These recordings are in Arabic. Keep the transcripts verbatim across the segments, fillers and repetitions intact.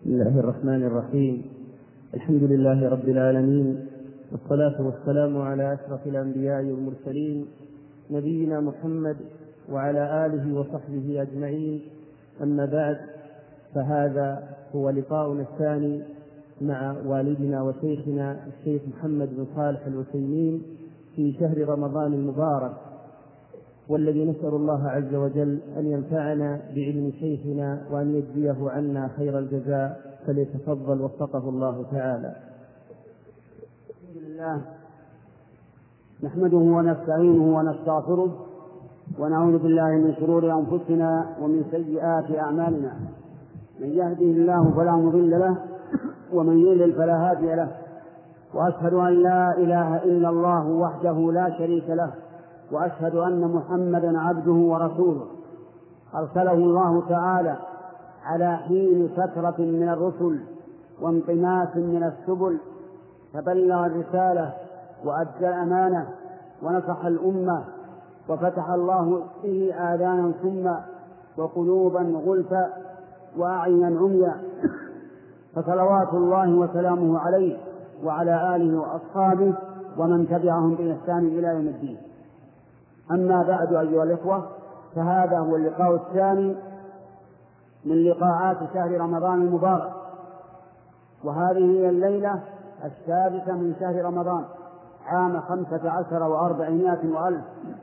بسم الله الرحمن الرحيم. الحمد لله رب العالمين، والصلاة والسلام على أشرف الأنبياء والمرسلين نبينا محمد وعلى آله وصحبه أجمعين. أما بعد، فهذا هو لقاؤنا الثاني مع والدنا وشيخنا الشيخ محمد بن صالح العثيمين في شهر رمضان المبارك، والذي نسأل الله عز وجل أن ينفعنا بعلم شيخنا وأن يجزيه عنا خير الجزاء، فليتفضل وفقه الله تعالى. الحمد لله، نحمده ونستعينه ونستغفره ونعوذ بالله من شرور أنفسنا ومن سيئات أعمالنا. من يهده الله فلا مضل له ومن يضلل فلا هادي له، وأشهد أن لا إله إلا الله وحده لا شريك له، وأشهد أن محمدا عبده ورسوله أرسله الله تعالى على حين فترة من الرسل وانطماس من السبل، فبلغ الرسالة وأدى الأمانة ونصح الأمة، وفتح الله به آذانا صما وقلوبا غلفا وأعينا عميا، فصلوات الله وسلامه عليه وعلى آله وأصحابه ومن تبعهم بإحسان إلى يوم الدين. أما بعد أيها الإخوة، فهذا هو اللقاء الثاني من لقاءات شهر رمضان المبارك، وهذه هي الليلة السادسة من شهر رمضان عام خمسة عشر وأربعمائة وألف.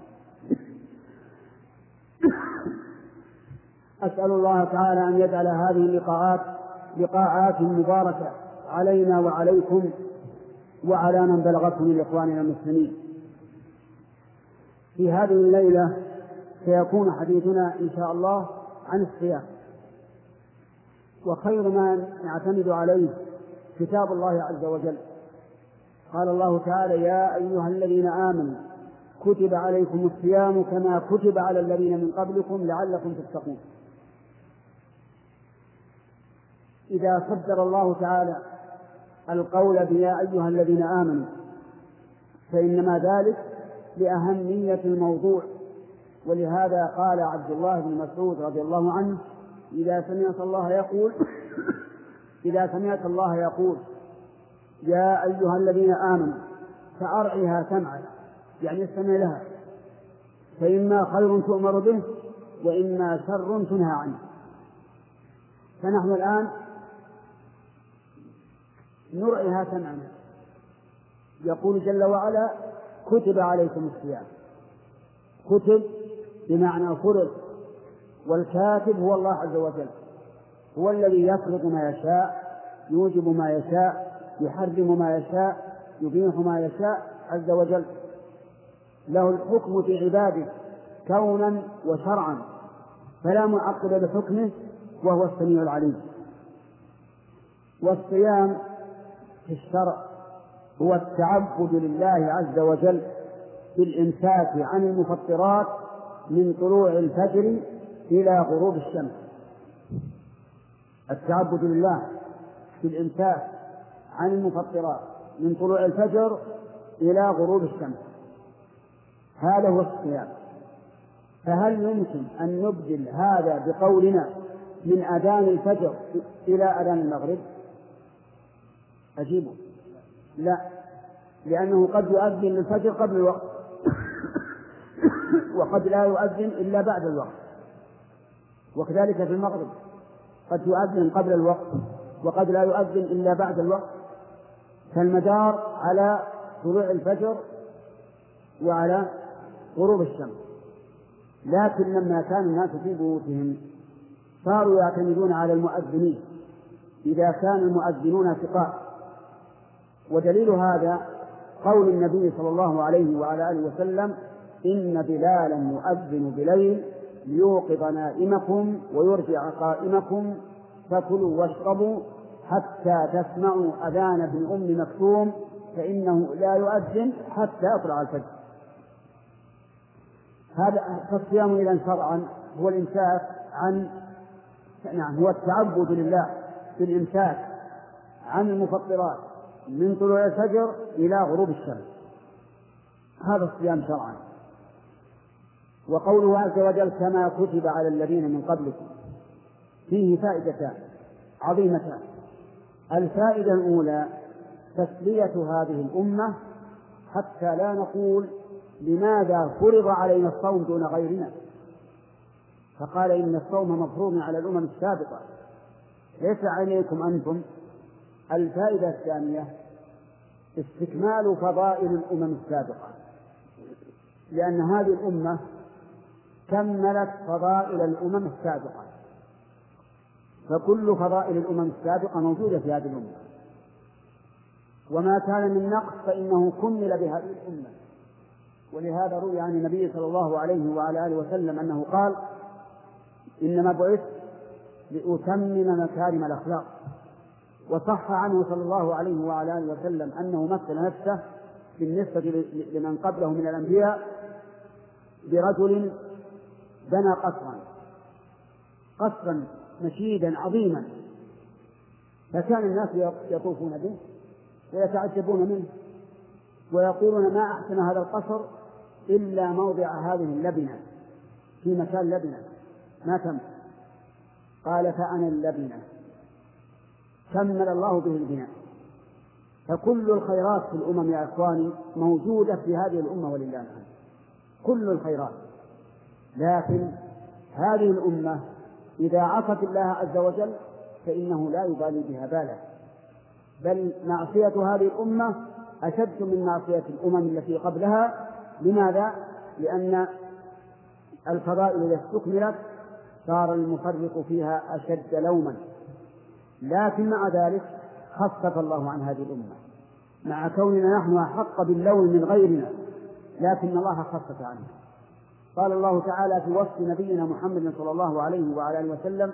أسأل الله تعالى أن يجعل هذه اللقاءات لقاءات مباركة علينا وعليكم وعلى من بلغته من إخواننا المسلمين. في هذه الليلة سيكون حديثنا إن شاء الله عن الصيام، وخير ما نعتمد عليه كتاب الله عز وجل. قال الله تعالى: يا أيها الذين آمنوا كتب عليكم الصيام كما كتب على الذين من قبلكم لعلكم تتقون. إذا صدر الله تعالى القول بيا أيها الذين آمنوا فإنما ذلك لأهمية الموضوع، ولهذا قال عبد الله بن مسعود رضي الله عنه: إذا سمعت الله يقول إذا سمعت الله يقول يا أيها الذين آمنوا فأرعها سمعا، يعني استمع لها، فإما خير تؤمر به وإما شر تنهى عنه. فنحن الآن نرعها سمعا. يقول جل وعلا: كتب عليكم الصيام. كتب بمعنى فرض، والكاتب هو الله عز وجل، هو الذي يفرض ما يشاء، يوجب ما يشاء، يحرم ما يشاء، يبيح ما يشاء عز وجل. له الحكم في عباده كونا وشرعا، فلا معقب لحكمه، وهو السميع العليم. والصيام في الشرع هو التعبد لله عز وجل بالإمساك عن المفطرات من طلوع الفجر إلى غروب الشمس. التعبد لله بالإمساك عن المفطرات من طلوع الفجر إلى غروب الشمس، هذا هو الصيام. فهل يمكن أن نبدل هذا بقولنا من أذان الفجر إلى أذان المغرب؟ أجيبه: لا، لأنه قد يؤذن للفجر قبل الوقت وقد لا يؤذن إلا بعد الوقت، وكذلك في المغرب قد يؤذن قبل الوقت وقد لا يؤذن إلا بعد الوقت. فالمدار على طلوع الفجر وعلى غروب الشمس. لكن لما كان الناس في بيوتهم صاروا يعتمدون على المؤذنين إذا كان المؤذنون ثقات. ودليل هذا قول النبي صلى الله عليه وعلى آله وسلم: إن بلالا يؤذن بليل ليوقظ نائمكم ويرجع قائمكم، فكلوا واشربوا حتى تسمعوا أذان ابن أم مكتوم فإنه لا يؤذن حتى يطلع الفجر. هذا فالصيام إذن شرعا هو الإمساك عن نعم هو التعبد لله بالإمساك عن المفطرات من طلوع الفجر إلى غروب الشمس، هذا الصيام شرعا. وقوله عز وجل: كما كتب على الذين من قبلكم، فيه فائدتان. عظيمتان. الفائدة الأولى تسلية هذه الأمة حتى لا نقول لماذا فرض علينا الصوم دون غيرنا، فقال إن الصوم مفروض على الأمم السابقة ليس عليكم أنتم. الفائدة الثانية استكمال فضائل الأمم السابقة، لأن هذه الأمة كملت فضائل الأمم السابقة، فكل فضائل الأمم السابقة موجودة في هذه الأمة، وما كان من نقص فإنه كمل بهذه الأمة. ولهذا روي عن النبي صلى الله عليه وعلى آله وسلم أنه قال إنما بعثت لأتمم مكارم الأخلاق. وصح عنه صلى الله عليه وعلى آله وسلم أنه مثل نفسه بالنسبة لمن قبله من الأنبياء برجل بنى قصرا قصرا مشيدا عظيما، فكان الناس يطوفون به ويتعجبون منه ويقولون ما أحسن هذا القصر إلا موضع هذه اللبنة، في مكان لبنة ما تم. قال فأنا اللبنة، كمل الله به البناء. فكل الخيرات في الأمم يا إخواني موجودة في هذه الأمة ولله الحمد، كل الخيرات. لكن هذه الأمة إذا عصت الله عز وجل فإنه لا يبالي بها بالا، بل معصية هذه الأمة أشد من معصية الأمم التي قبلها. لماذا؟ لأن الفضائل إذا استكملت صار المفرق فيها أشد لوما، لكن مع ذلك خفف الله عن هذه الأمة، مع كوننا نحن أحق باللوم من غيرنا، لكن الله خفف عنه. قال الله تعالى في وصف نبينا محمد صلى الله عليه وعلى آله وسلم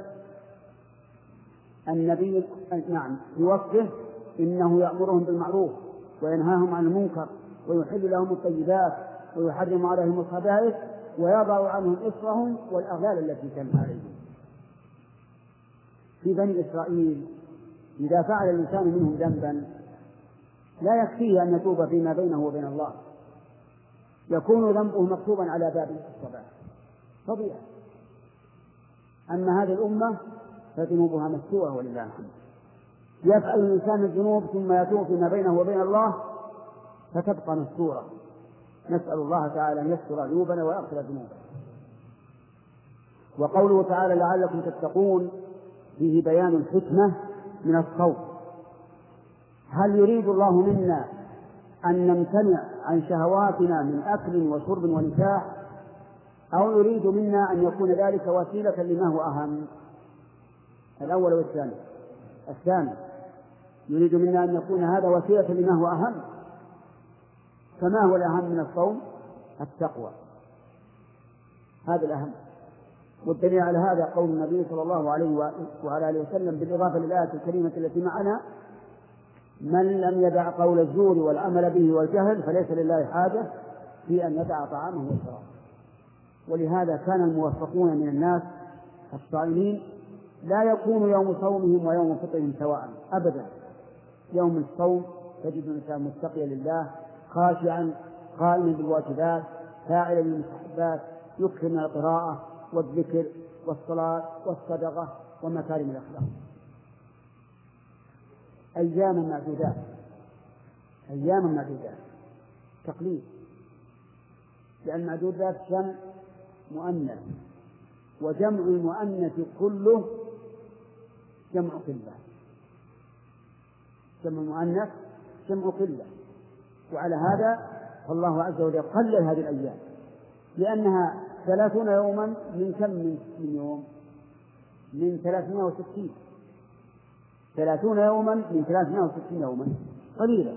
النبي نعم في وصفه إنه يأمرهم بالمعروف وينهاهم عن المنكر ويحل لهم الطيبات ويحرم عليهم الخبائث ويضع عنهم إصرهم والأغلال التي كانت عليهم. في بني إسرائيل إذا فعل الإنسان منهم ذنبا لا يكفيه أن يتوب فيما بينه وبين الله، يكون ذنبه مكتوبا على بابه الصباح طبيعي. أما هذه الأمة فذنوبها مستورة ولله الحمد. يفعل الإنسان الذنوب ثم يتوب فيما بينه وبين الله فتبقى مستورة. نسأل الله تعالى أن يستر عيوبنا ويغفر ذنوبنا. وقوله تعالى لعلكم تتقون فيه بيان الحكمة من الصوم. هل يريد الله منا أن نمتنع عن شهواتنا من أكل وشرب ونكاح، أو يريد منا أن يكون ذلك وسيلة لما هو أهم؟ الأول والثاني. الثاني يريد منا أن يكون هذا وسيلة لما هو أهم. فما هو الأهم من الصوم؟ التقوى، هذا الأهم. والدليل على هذا قول النبي صلى الله عليه وعلى آله وسلم بالإضافة للآية الكريمة التي معنا: من لم يدع قول الزور والعمل به والجهل فليس لله حاجة في أن يدع طعامه وشرابه. ولهذا كان الموفقون من الناس الصائمين لا يكون يوم صومهم ويوم فطرهم سواء أبدا. يوم الصوم تجد الإنسان متقيا لله خاشعا قائما بالواجبات فاعلا للمستحبات يكثر من القراءة والذكر والصلاة والصدقة ومكارم الأخلاق. أيام معدودات، أيام معدودات تقليد، لأن معدودات جمع مؤنث، وجمع المؤنث كله جمع قلة. جمع المؤنث جمع قلة، وعلى هذا فالله عز وجل قلل هذه الأيام، لأنها ثلاثون يوما من كم من يوم؟ من ثلاثمائة وستين. ثلاثون يوما من ثلاثمائة وستين يوما قليلا.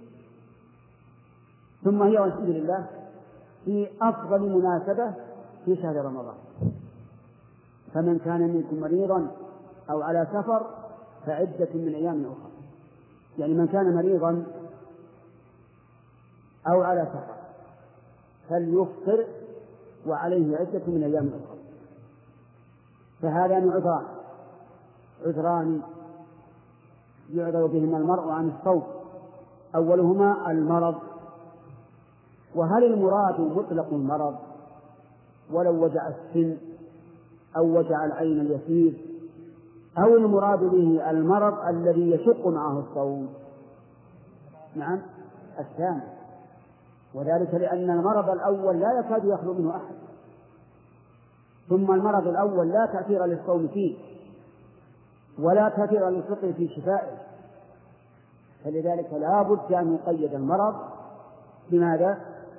ثم هي والحمد لله في أفضل مناسبة في شهر رمضان. فمن كان منكم مريضا أو على سفر فعدة من أيام أخرى، يعني من كان مريضا أو على سفر فليفطر وعليه عدة من أيام أخرى. فهذان عذران عذران يعذر بهما المرء عن الصوم. أولهما المرض. وهل المراد مطلق المرض ولو وجع السن أو وجع العين اليسير أو المراد به المرض الذي يشق معه الصوم؟ نعم الثاني، وذلك لأن المرض الأول لا يكاد يخلو منه أحد، ثم المرض الأول لا تأثير للصوم فيه ولا تأثير للفطر في شفائه، فلذلك لا بد أن يقيد المرض بماذا؟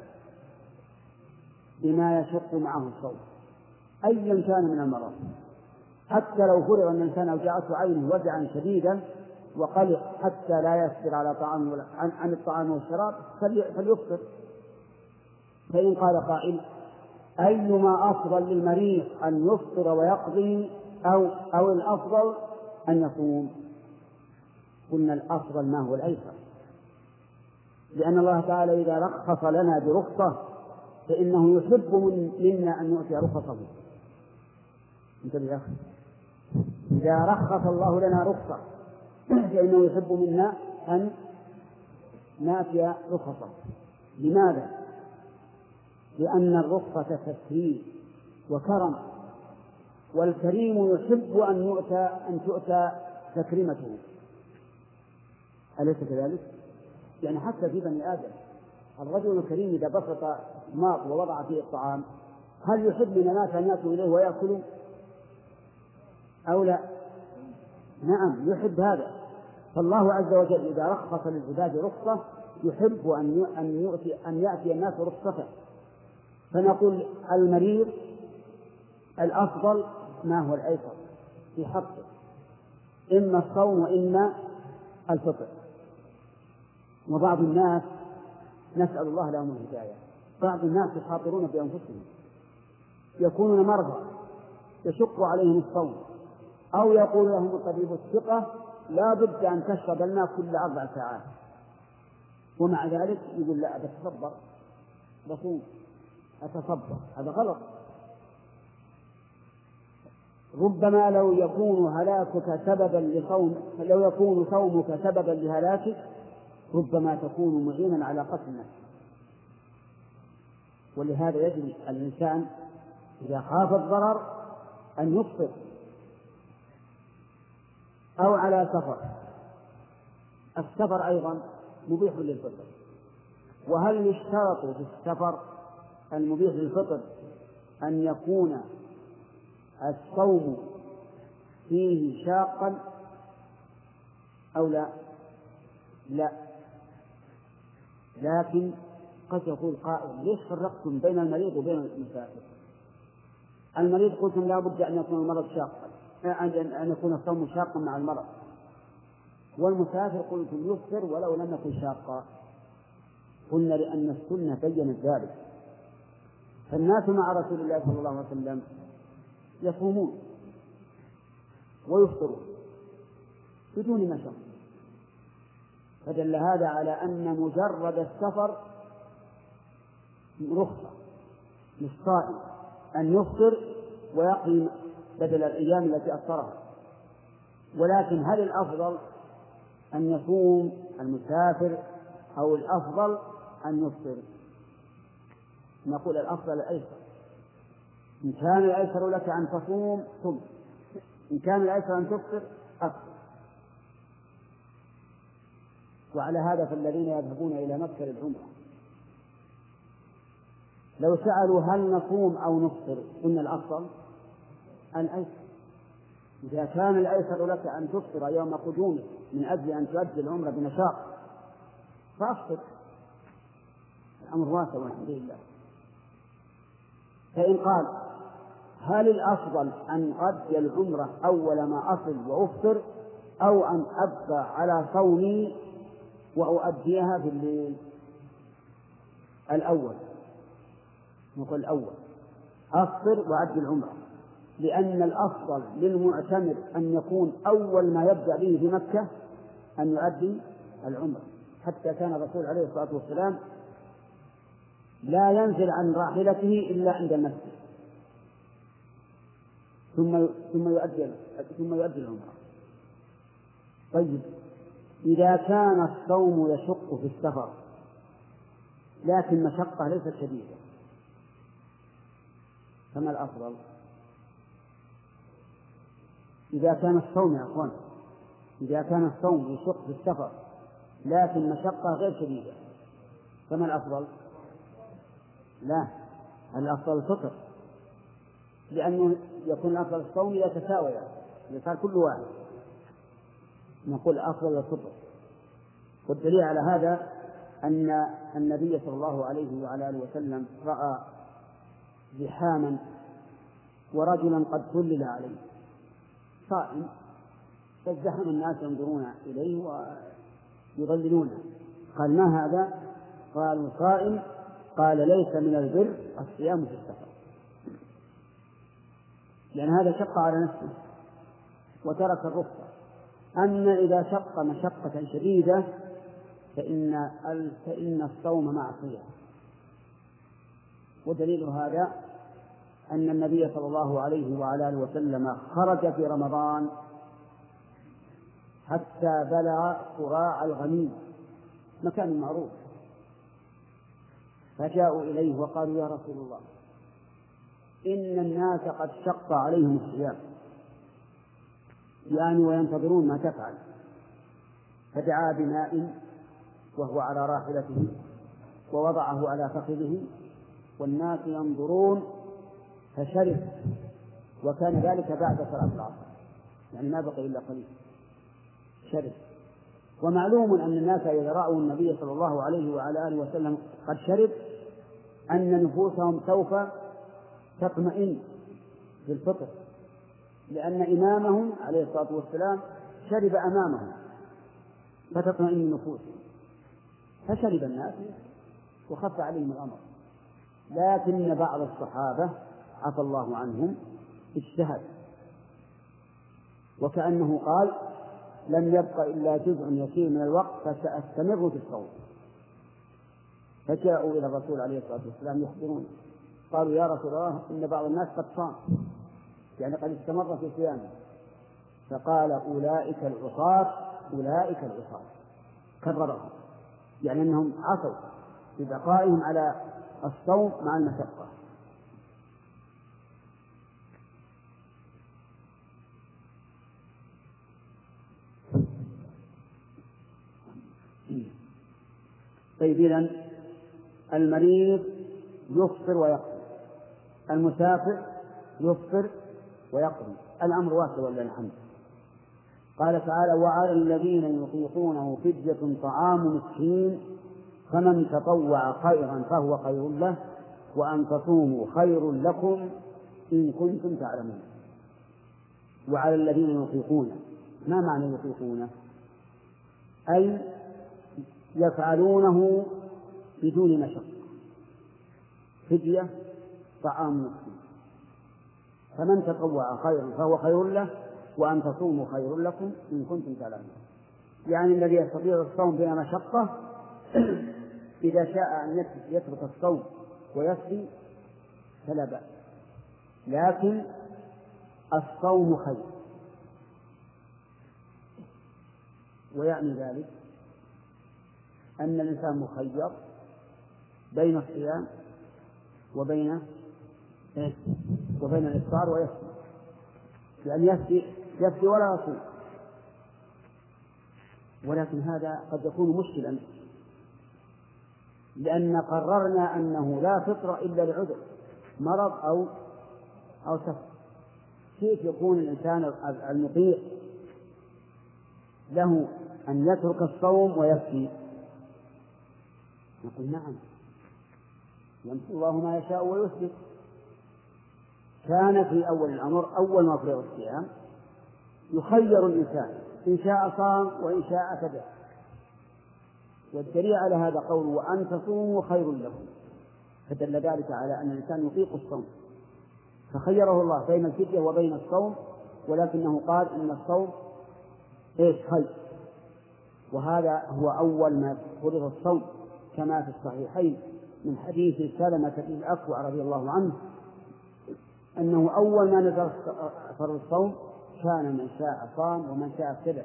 بما يشق معه الصوم أيا كان من المرض، حتى لو فرض أن الإنسان جاءته عينه وجعا شديدا وقلق حتى لا يسر على طعام عن, عن الطعام والشراب فليفطر. فإن قال قائل أيما أفضل للمريض أن يفطر ويقضي أو, أو الأفضل أن يصوم؟ قلنا الأفضل ما هو الأيسر، لأن الله تعالى إذا رخص لنا برخصة فإنه يحب من منا أن نؤتي رخصه. انتبه يا أخي، إذا رخص الله لنا رخصة فإنه يحب منا أن نأتي رخصه. لماذا؟ لأن الرخصة تسهيل وكرم، والكريم يحب أن يؤتى أن تؤتى تكريمته، أليس كذلك؟ يعني حتى في بني آدم الرجل الكريم إذا بسط ماء ووضع فيه الطعام هل يحب من الناس أن يأتوا إليه ويأكلوا أو لا؟ نعم يحب هذا. فالله عز وجل إذا رخص للعباد رخصة يحب أن أن يؤتي أن يأتي الناس رخصته. فنقول المريض الأفضل ما هو الأيسر في حقه، إما الصوم وإما الفطر. وبعض الناس نسأل الله لهم الهداية، بعض الناس يخاطرون بأنفسهم، يكونون مرضى يشق عليهم الصوم، أو يقول لهم الطبيب الثقة لا بد أن تشرب الماء كل أربع ساعات، ومع ذلك يقول لا أتصبر بصوم أتصبر. هذا غلط. ربما لو يكون هلاكك سببا لصوم لو يكون صومك سببا لهلاكك ربما تكون معينا على قتل النفس. ولهذا يجب الإنسان إذا خاف الضرر أن يفطر أو على سفر. السفر أيضا مبيح للفطر. وهل يشترط في السفر المبيح للفطر أن يكون الصوم فيه شاقا أو لا؟ لا. لكن قد يقول قائل ليش فرقتم بين المريض وبين المسافر؟ المريض قلتم لا بد أن يكون المرض شاقا، أن يكون الصوم شاقا مع المرض، والمسافر قلتم يفطر ولو لم يكن شاقا. قلنا لأن السنة بينت ذلك، فالناس مع رسول الله صلى الله عليه وسلم يصومون ويفطرون بدون مشقة، فدل هذا على أن مجرد السفر رخصة للصائم أن يفطر ويقيم بدل الأيام التي أفطرها. ولكن هل الأفضل أن يصوم المسافر أو الأفضل أن يفطر؟ نقول الأفضل الأيسر. إن كان الأيسر لك أن تصوم صم، إن كان الأيسر أن تفطر أفطر. وعلى هذا فالذين يذهبون إلى مكة للعمرة لو سألوا هل نصوم أو نفطر قلنا الأفضل الأيسر. إذا كان الأيسر لك أن تفطر يوم قدومك من أجل أن تؤدي العمرة بنشاط فأفطر، الأمر واسع والحمد لله. فإن قال هل الأفضل أن أؤدي العمرة أول ما أصل وأفطر أو أن أبقى على صومي وأؤديها في الليل؟ الأول. نقول الأول أفطر وأؤدي العمرة، لأن الأفضل للمعتمر أن يكون أول ما يبدأ به في مكة أن يؤدي العمرة، حتى كان الرسول عليه الصلاة والسلام لا ينزل عن راحلته إلا عند المسجد ثم ثم يؤدي ثم يؤدي العمرة. طيب إذا كان الصوم يشق في السفر لكن مشقة ليست شديدة فما الأفضل؟ إذا كان الصوم يا أخوان إذا كان الصوم يشق في السفر لكن مشقة غير شديدة فما الأفضل؟ لا، الأفضل الفطر، لأنه يكون أفضل الصوم إذا تساوي، إذا كان كل واحد نقول أفضل الفطر. والدليل على هذا أن النبي صلى الله عليه وعلى آله وسلم رأى زحاما ورجلا قد سلل عليه صائم، فازدحم الناس ينظرون إليه ويضللونه، قال ما هذا؟ قالوا صائم، قال ليس من البر الصيام في السفر، لأن هذا شق على نفسه وترك الرخصة. أما إذا شق مشقة شديدة فإن فإن الصوم معصية. ودليل هذا أن النبي صلى الله عليه وعلى آله وسلم خرج في رمضان حتى بلغ قراع الغميم، مكان معروف، فجاءوا إليه وقالوا يا رسول الله إن الناس قد شق عليهم الصيام يعني وينتظرون ما تفعل، فدعا بماء وهو على راحلته ووضعه على فخذه والناس ينظرون فشرب، وكان ذلك بعد صلاة العصر يعني ما بقي إلا قليل شرب. ومعلوم أن الناس إذا رأوا النبي صلى الله عليه وعلى آله وسلم قد شرب أن نفوسهم سوف تطمئن بالفطر، لأن إمامهم عليه الصلاة والسلام شرب أمامهم فتطمئن نفوسهم، فشرب الناس وخف عليهم الأمر. لكن بعض الصحابة عفى الله عنهم اجتهد، وكأنه قال لم يبق إلا جزء يسير من الوقت فسأستمر في الصوم، فجاءوا إلى الرسول عليه الصلاة والسلام يخبرون، قالوا يا رسول الله إن بعض الناس قد صام يعني قد استمر في صيامه، فقال أولئك العصاة أولئك العصاة، كررهم يعني أنهم عصوا ببقائهم على الصوم مع المشقة. طيب إذن المريض يفطر ويقضي، المسافر يفطر ويقضي، الأمر واسع ولله الحمد. قال تعالى وعلى الذين يطيقونه فدية طعام مسكين فمن تطوع خيرا فهو خير له وأن تصوموا خير لكم إن كنتم تعلمون. وعلى الذين يطيقونه، ما معنى يطيقونه؟ أي يفعلونه بدون مشقة، فدية طعام مسكين، فمن تطوع خيرا فهو خير له وأن تصوموا خير لكم إن كنتم تعلمون. يعني الذي يستطيع الصوم بلا مشقة إذا شاء أن يترك الصوم ويصلي فلا بأس، لكن الصوم خير. ويعني ذلك أن الإنسان مخير بين الصيام وبين وبين الإفطار ويصوم، لأن يفدي يفدي ولا يصوم، ولكن هذا قد يكون مشكلا، لأن قررنا أنه لا فطر إلا لعذر مرض أو أو سفر. كيف يكون الإنسان المطيع له أن يترك الصوم ويفدي؟ نقول نعم، يمحو الله ما يشاء ويثبت. كان في أول الأمر أول ما فرض الصيام يخير الإنسان إن شاء صام وإن شاء فدى، والدليل على هذا قوله وأن تصوموا خير لكم، فدل ذلك على أن الإنسان يطيق الصوم، فخيره الله بين الفدية وبين الصوم، ولكنه قال إن الصوم إيش خير. وهذا هو أول ما فرض الصوم كما في الصحيحين من حديث سلمة بن الأكوع رضي الله عنه أنه أول ما نزل فرض الصوم كان من شاء صام ومن شاء ابتدع،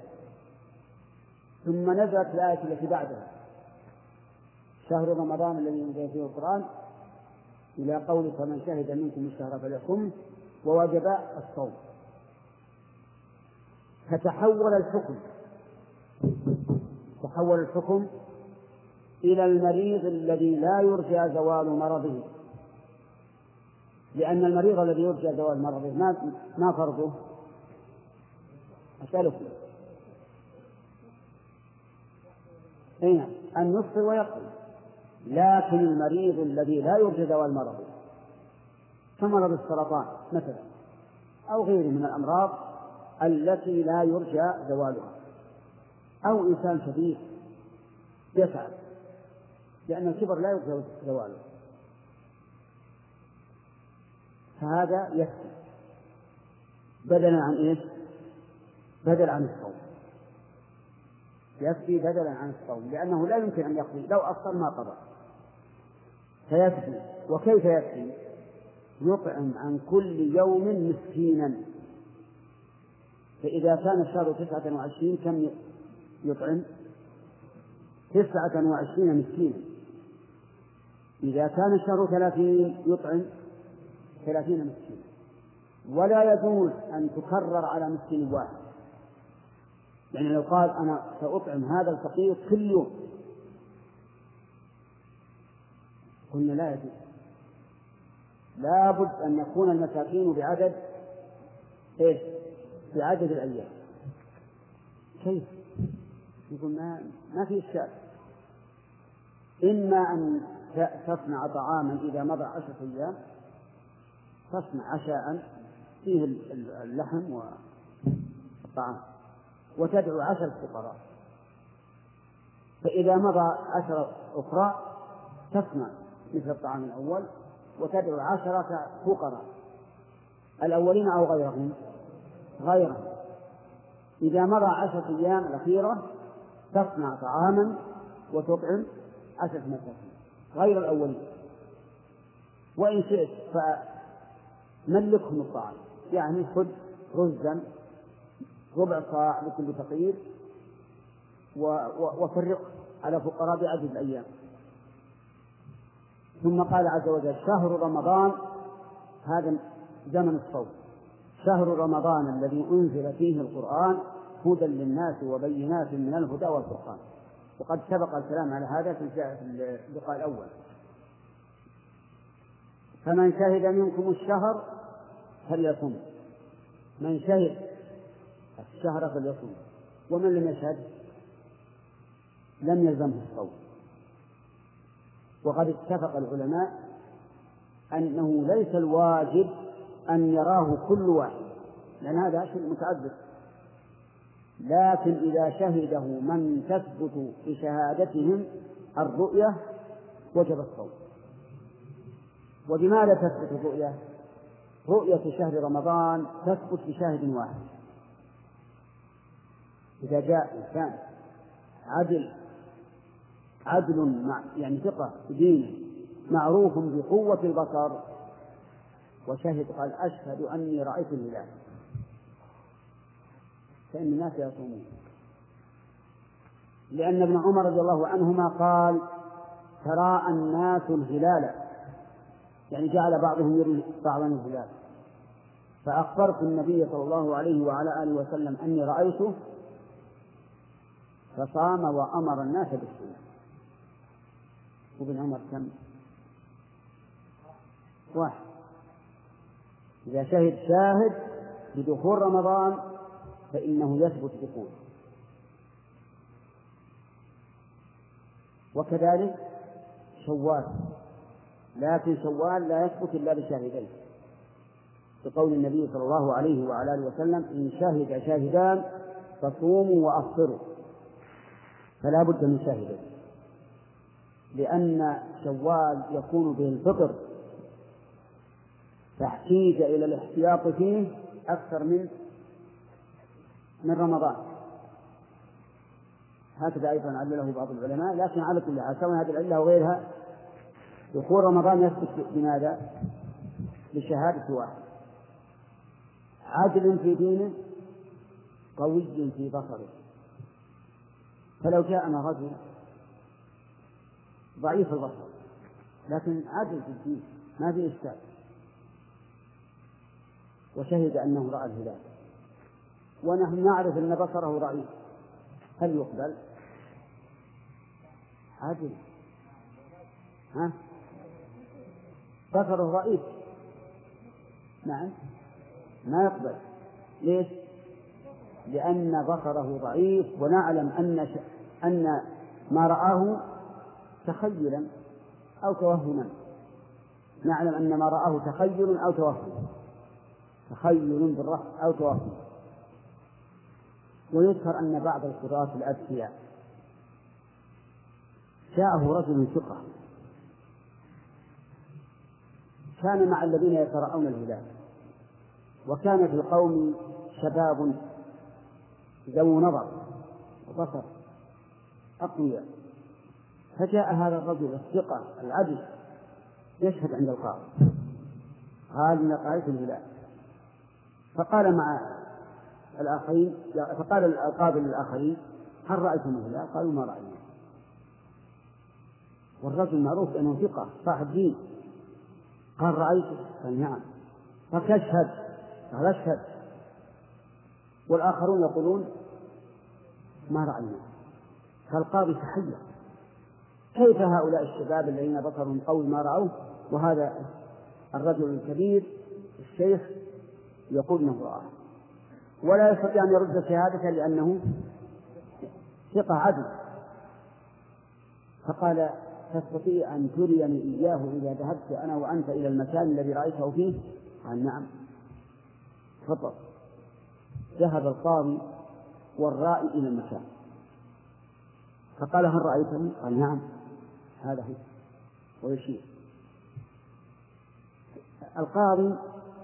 ثم نزلت الآية التي بعدها شهر رمضان الذي أنزل فيه القرآن إلى قول فمن شهد منكم الشهر فليصم، ووجب الصوم. فتحول الحكم تحول الحكم إلى المريض الذي لا يرجى زوال مرضه، لأن المريض الذي يرجى زوال مرضه ما ما فرضه؟ أسألكم أين أن يفطر ويقضي، لكن المريض الذي لا يرجى زوال مرضه كمرض السرطان مثلا أو غيره من الأمراض التي لا يرجى زوالها، أو إنسان شديد يتعب لأن الكبر لا يرجى زواله، فهذا يكفي بدلا عن إيش؟ بدل عن الصوم، يكفي بدلا عن الصوم، لأنه لا يمكن أن يقضي، لو أفطر ما قضى، فيكفي. وكيف يكفي؟ يطعم عن كل يوم مسكينا، فإذا كان الشهر تسعة وعشرين كم يطعم؟ تسعة وعشرين مسكينا. إذا كان الشهر ثلاثين يطعم ثلاثين مسكينا، ولا يجوز أن تكرر على مسكين واحد، يعني لو قال أنا سأطعم هذا الفقير كل يوم قلنا لا يجوز، لا بد أن يكون المساكين بعدد إيش؟ بعدد الأيام. كيف؟ يقول ما ما في إشكال، إما أن تصنع طعاما إذا مضى عشرة أيام، تصنع عشاء فيه اللحم والطعام وتدعو عشر فقراء، فإذا مضى عشرة أخرى تصنع مثل الطعام الأول وتدعو عشرة فقراء الأولين أو غيرهم غيرهم إذا مضى عشرة أيام الأخيرة تصنع طعاما وتطعم عشرة مساكين غير الأولين، وإن شئت فملكهم الطعام، يعني خذ رزا ربع صاع لكل فقير وفرق على فقراء بعدد الأيام. ثم قال عز وجل شهر رمضان، هذا زمن الصوم، شهر رمضان الذي أنزل فيه القرآن هدى للناس وبينات من الهدى والفرقان، وقد سبق الكلام على هذا في اللقاء الأول. فمن شهد منكم الشهر فليصم، من شهد الشهر فليصم، ومن لم يشهد لم يلزمه الصوم. وقد اتفق العلماء أنه ليس الواجب أن يراه كل واحد، لأن هذا شيء متعذر، لكن إذا شهده من تثبت بشهادتهم الرؤية وجب الصوم. وبماذا تثبت الرؤية؟ رؤية شهر رمضان تثبت بشاهد واحد، إذا جاء إنسان عدل عدل مع يعني ثقة بدينه معروف بقوة البصر وشهد قال أشهد أني رأيت الهلال، فإن الناس يصومون، لأن ابن عمر رضي الله عنهما قال تراءى الناس الهلال، يعني جعل بعضهم يري بعضا الهلال، فأخبرت النبي صلى الله عليه وعلى آله وسلم أني رأيته فصام وأمر الناس بالصيام. وابن عمر كم؟ واحد. إذا شهد شاهد بدخول رمضان فإنه يثبت دخول. وكذلك شوال، لكن شوال لا يثبت إلا بشاهدين، بقول النبي صلى الله عليه وعلى آله وسلم إن شهد شاهدان فصوموا وأفطروا، فلا بد من شاهدين، لأن شوال يكون به الفطر تحتاج إلى الاحتياط فيه أكثر من من رمضان، هكذا أيضا علله بعض العلماء. لكن على كل حال سواء هذه العلة وغيرها دخول رمضان يثبت بماذا؟ بشهادة واحد عادل في دينه قوي في بصره. فلو جاءنا رجل ضعيف البصر لكن عادل في الدين ما في إشكال وشهد أنه رأى الهلال ونحن نعرف أن بصره ضعيف، هل يقبل؟ عادل. ها؟ بصره ضعيف، نعم ما يقبل. ليش؟ لأن بصره ضعيف، ونعلم أن ش... أن ما رآه تخيلا أو توهما، نعلم أن ما رآه تخيل أو توهم، تخيل بالرفع أو توهم. ويذكر أن بعض القراء الأذكياء جاءه رجل ثقة كان مع الذين يتراءون الهلال، وكان في القوم شباب ذو نظر وبصر أقوياء، فجاء هذا الرجل الثقة العدل يشهد عند القاضي، قال إن رأيت الهلال. فقال مع الآخرين فقال القاضي للآخرين هل رأيتم الهلال؟ قالوا ما رأينا. والرجل معروف أنه ثقة صاحب دين، قال رأيته؟ قال نعم. فكشهد قال اشهد. والآخرون يقولون ما رأينا. فالقاضي تحير، كيف هؤلاء الشباب الذين بصرهم قوي ما رأوه، وهذا الرجل الكبير الشيخ يقول انه رآه، ولا يستطيع ان يرد شهادته لانه ثقة عدل. فقال تستطيع ان تريني اياه اذا ذهبت انا وانت الى المكان الذي رايته فيه؟ قال نعم. فطر. ذهب القاضي والرائي الى المكان، فقال هل رأيتني؟ قال نعم هذا هو، ويشير. القاضي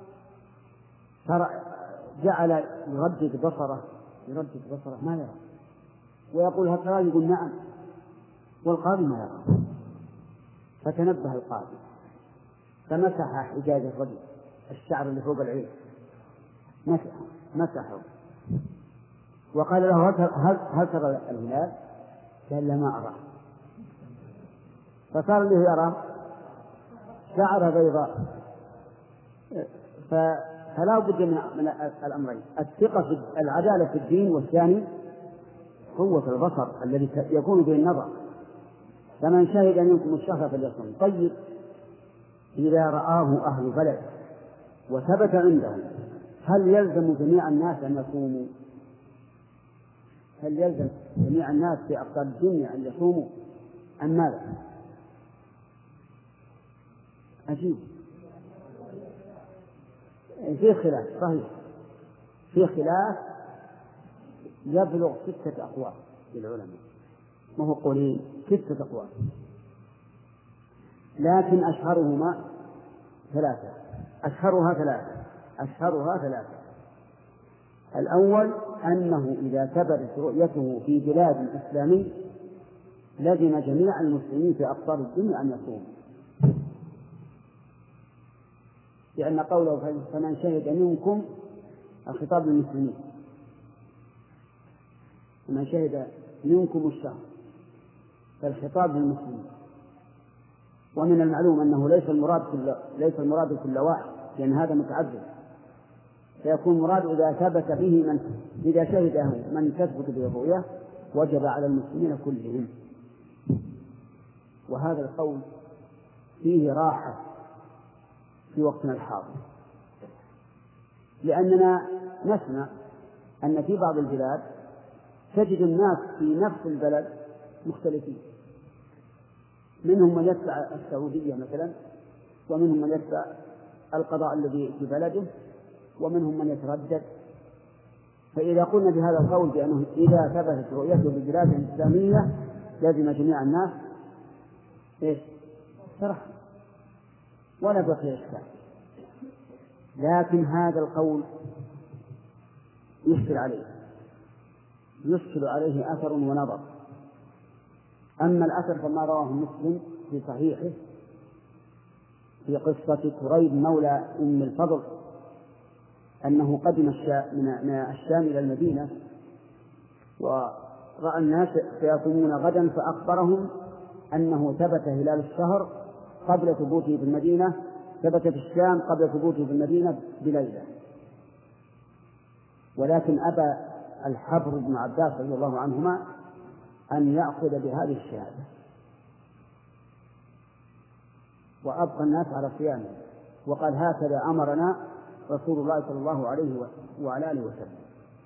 جعل يردد بصره يردد بصره ما يرى، ويقول هل ترى؟ يقول نعم، والقاضي ما يرى. فتنبه القاضي فمسح حجاج الرجل الشعر اللي فوق العين، مسح مسحه وقال له هل هل ترى الهلال؟ قال لا ما أراه. فصار له يرى شعر بيضاء. فلا بد من الأمرين، الثقة في العدالة في الدين، والثاني قوة البصر الذي يكون به النظر. فمن شهد منكم الشهر فليصم. طيب إذا رآه أهل بلد وثبت عندهم هل يلزم جميع الناس أن يصوموا؟ هل يلزم جميع الناس في أقطار الدنيا أن يصوموا أم ماذا؟ عجيب. في خلاف صحيح، في خلاف يبلغ ستة أقوال للعلماء، ما هو قولين، ستة أقوال، لكن أشهرهما ثلاثة أشهرها ثلاثة أشهرها ثلاثة الأول أنه إذا ثبتت رؤيته في بلاد إسلامي لزم جميع المسلمين في أقطار الدنيا أن يصوموا، لأن قوله فمن شهد منكم الخطاب للمسلمين، فمن شهد منكم الشهر فالخطاب للمسلمين. ومن المعلوم أنه ليس المراد كل ليس المراد كل واحد، لأن هذا متعدد، فيكون مراد إذا ثبت به من إذا شهده من تثبت به الرؤية وجب على المسلمين كلهم. وهذا القول فيه راحة في وقتنا الحاضر، لأننا نسمع أن في بعض البلاد تجد الناس في نفس البلد مختلفين، منهم من يتبع السعودية مثلا، ومنهم من يتبع القضاء الذي في بلده، ومنهم من يتردد. فإذا قلنا بهذا القول بأنه إذا ثبتت رؤيته بالبلاد الإسلامية لازم جميع الناس إيش؟ شرح ولا بقي إشكال. لكن هذا القول يشكل عليه يشكل عليه أثر ونظر. أما الأثر فما رواه مسلم في صحيحه في قصة كريب مولى أم الفضل أنه قدم من الشام إلى المدينة ورأى الناس سيصومون غدا، فأخبرهم أنه ثبت هلال الشهر قبل ثبوته في المدينة، ثبت في الشام قبل ثبوته في المدينة بليلة. ولكن أبى الحبر بن عباس رضي الله عنهما أن يأخذ بهذه الشهادة، وأبقى الناس على صيامه، وقال هكذا أمرنا رسول الله صلى الله عليه وعلى آله وسلم.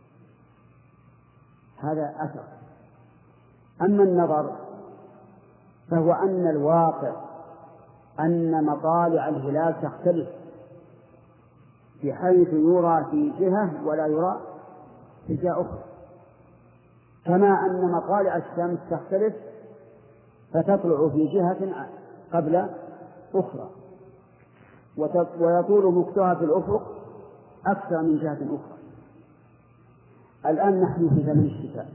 هذا أثر. أما النظر فهو أن الواقع أن مطالع الهلال تختلف، بحيث يرى في جهة ولا يرى في جهة أخرى، كما أن مطالع الشمس تختلف فتطلع في جهة قبل أخرى، ويطول مكتها في الأفق أكثر من جهة أخرى. الآن نحن في زمن الشتاء،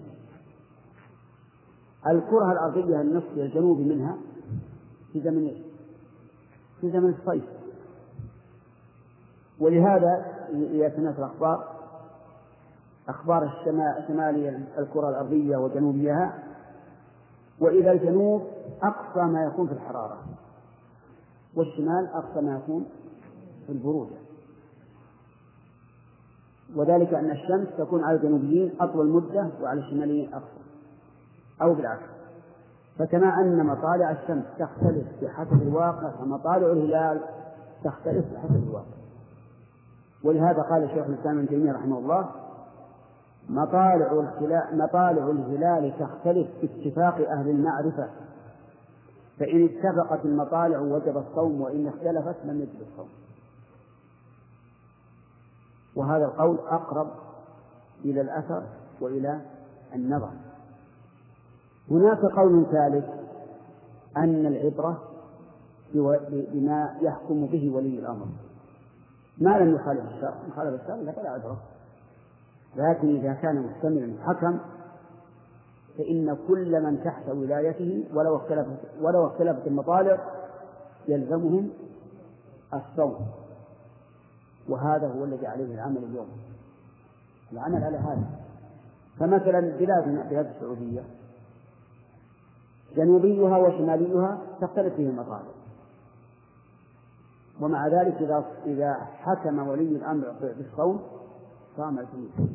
الكرة الأرضية النصف الجنوبي منها في زمن في زمن الصيف، ولهذا يتناسب الأخبار أخبار الشمال الكرة الأرضية وجنوبها، وإلى الجنوب أقصى ما يكون في الحرارة، والشمال أقصى ما يكون في البرودة، وذلك أن الشمس تكون على الجنوبيين أطول مدة وعلى الشماليين أقصر، أو بالعكس. فكما أن مطالع الشمس تختلف بحسب الواقع، فمطالع الهلال تختلف بحسب الواقع. ولهذا قال شيخ الإسلام ابن تيمية رحمه الله: مطالع الهلال, مطالع الهلال تختلف باتفاق أهل المعرفة، فإن اتفقت المطالع وجب الصوم، وإن اختلفت لم يجب الصوم. وهذا القول أقرب إلى الأثر وإلى النظر. هناك قول ثالث أن العبرة بما يحكم به ولي الأمر، ما لم يخالف الشرع، مخالف الشرع فلا عبرة، لكن إذا كان مستمعا حكم فإن كل من تحت ولايته ولو اختلفت ولو اختلفت المطالع يلزمهم الصوم. وهذا هو الذي عليه العمل اليوم، العمل على هذا. فمثلا بلادنا بلاد السعودية جنوبيها وشماليها تختلف فيه المطالع، ومع ذلك إذا إذا حكم ولي الأمر بالصوم صام الجميع.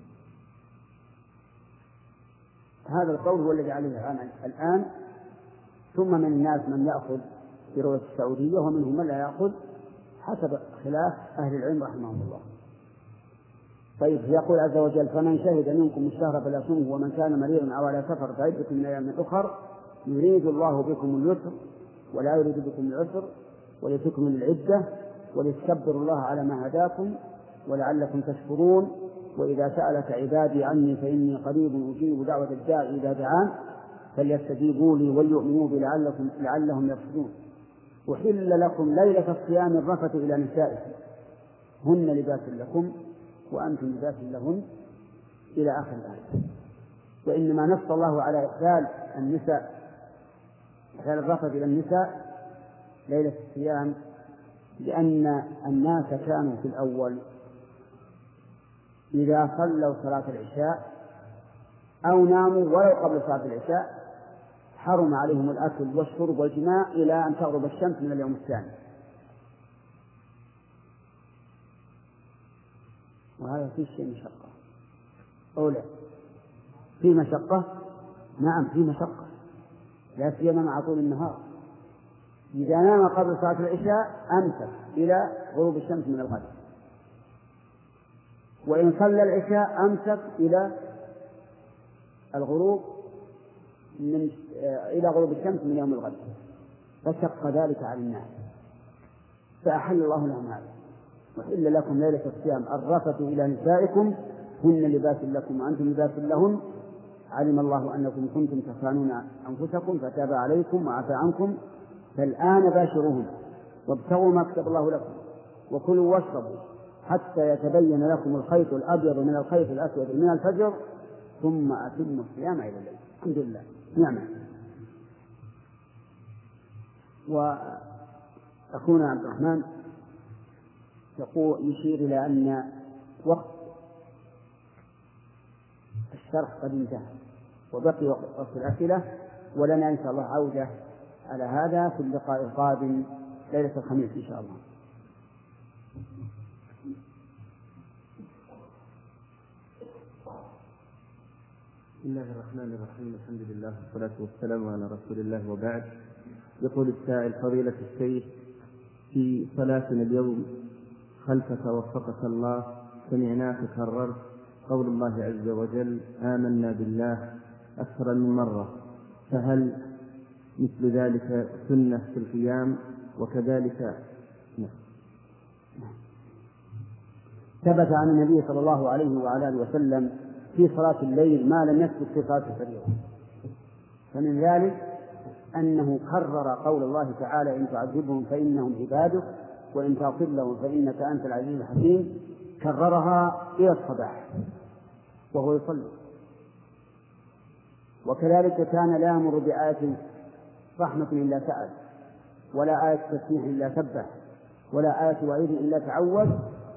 هذا القول هو الذي عليه العمل الآن. ثم من الناس من يأخذ برؤية السعودية، ومنهم من لا يأخذ حسب خلاف أهل العلم رحمهم الله. طيب، يقول عز وجل: فمن شهد منكم الشهر فليصمه، ومن كان مريضا أو على سفر فعدة من أيام أخر يريد الله بكم اليسر ولا يريد بكم العسر ولتكملوا العدة ولتكبروا الله على ما هداكم ولعلكم تشكرون. وإذا سألك عبادي عني فإني قريب أجيب دعوة الداعي إذا دعان فليستجيبوا لي وليؤمنوا بي لعلكم لعلهم يرشدون. أحل لكم ليلة الصيام الرفث إلى نسائكم هن لباس لكم وأنتم لباس لهن إلى آخر الآية. وإنما نص الله على إحلال النساء إحلال الرفث إلى النساء ليلة الصيام لأن الناس كانوا في الأول إذا صلوا صلاة العشاء أو ناموا ولو قبل صلاة العشاء حرم عليهم الأكل والشرب والجماع إلى أن تغرب الشمس من اليوم الثاني. وهذا فيه شيء مشقة أو لا؟ فيه مشقة؟ نعم فيه مشقة، لا سيما مع طول النهار. إذا نام قبل صلاة العشاء أمسك إلى غروب الشمس من الغد، وإن صلى العشاء أمسك إلى الغروب من إلى غروب الشمس من يوم الغد، فشق ذلك على الناس فأحل الله لهم هذا. وحل لكم ليلة الصيام الرفث إلى نسائكم هن لباس لكم وأنتم لباس لهن علم الله أنكم كنتم تخانون أنفسكم فتاب عليكم وعفى عنكم فالآن باشروهن وابتغوا ما كتب الله لكم وكلوا واشربوا حتى يتبين لكم الخيط الأبيض من الخيط الأسود من الفجر ثم أتموا الصيام إلى الليل. الحمد لله نعمة. وأخونا عبد الرحمن يقول يشير إلى أن وقت الشرح قد انتهى وبقي وقت الأسئلة، ولنا إن شاء الله عودة على هذا في اللقاء القادم ليلة الخميس إن شاء الله. بسم الله الرحمن الرحيم. الحمد لله والصلاة والسلام على رسول الله وبعد. يقول السائل: فضيلة الشيخ، في صلاتنا اليوم خلفك وفقك الله سمعناك كررت قول الله عز وجل: آمنا بالله أكثر من مرة، فهل مثل ذلك سنة في القيام؟ وكذلك ثبت عن النبي صلى الله عليه وعلى اله وسلم في صلاة الليل ما لم يثبت في صلاة الفريضة، فمن ذلك أنه كرر قول الله تعالى: إن تعذبهم فإنهم عبادك وإن تغفر لهم فإنك أنت العزيز الحكيم، كررها إلى الصباح وهو يصلي. وكذلك كان لا يأمر بآية رحمة إلا سأل، ولا آية تسبيح إلا سبح، ولا آية وعيد إلا تعوذ.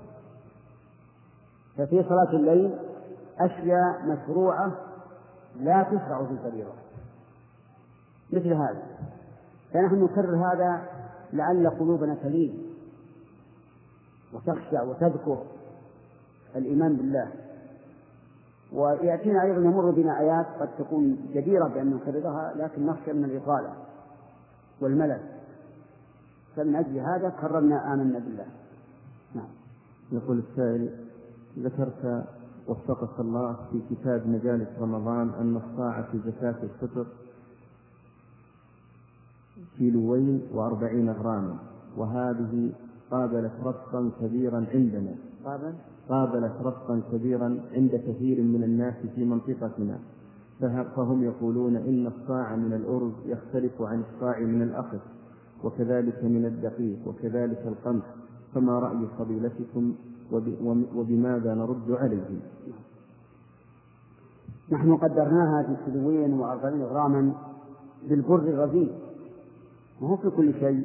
ففي صلاة الليل أشياء مشروعة لا تشرع في الفريضة مثل هذا، فنحن نكرر هذا لعل قلوبنا تلين وتخشع وتذكر الإيمان بالله. ويأتينا أيضا يمر بنا آيات قد تكون جديرة بأن نكررها، لكن نخشى من الإطالة والملل، فمن أجل هذا كررنا آمنا بالله. نعم. يقول السائل: ذكرت وفقك الله في كتاب مجالس رمضان أن الصاع في زكاة الفطر كيلوين وأربعين غراما، وهذه قابلت رفضا كبيرا عندنا قابلت رفضا كبيرا عند كثير من الناس في منطقتنا، فهم يقولون إن الصاع من الأرز يختلف عن الصاع من الأخذ، وكذلك من الدقيق، وكذلك القمح، فما رأي فضيلتكم وبماذا نرد عليه؟ نحن قدرناها في كيلوين وأربعين غراما بالبر الرزين، وهو في كل شيء،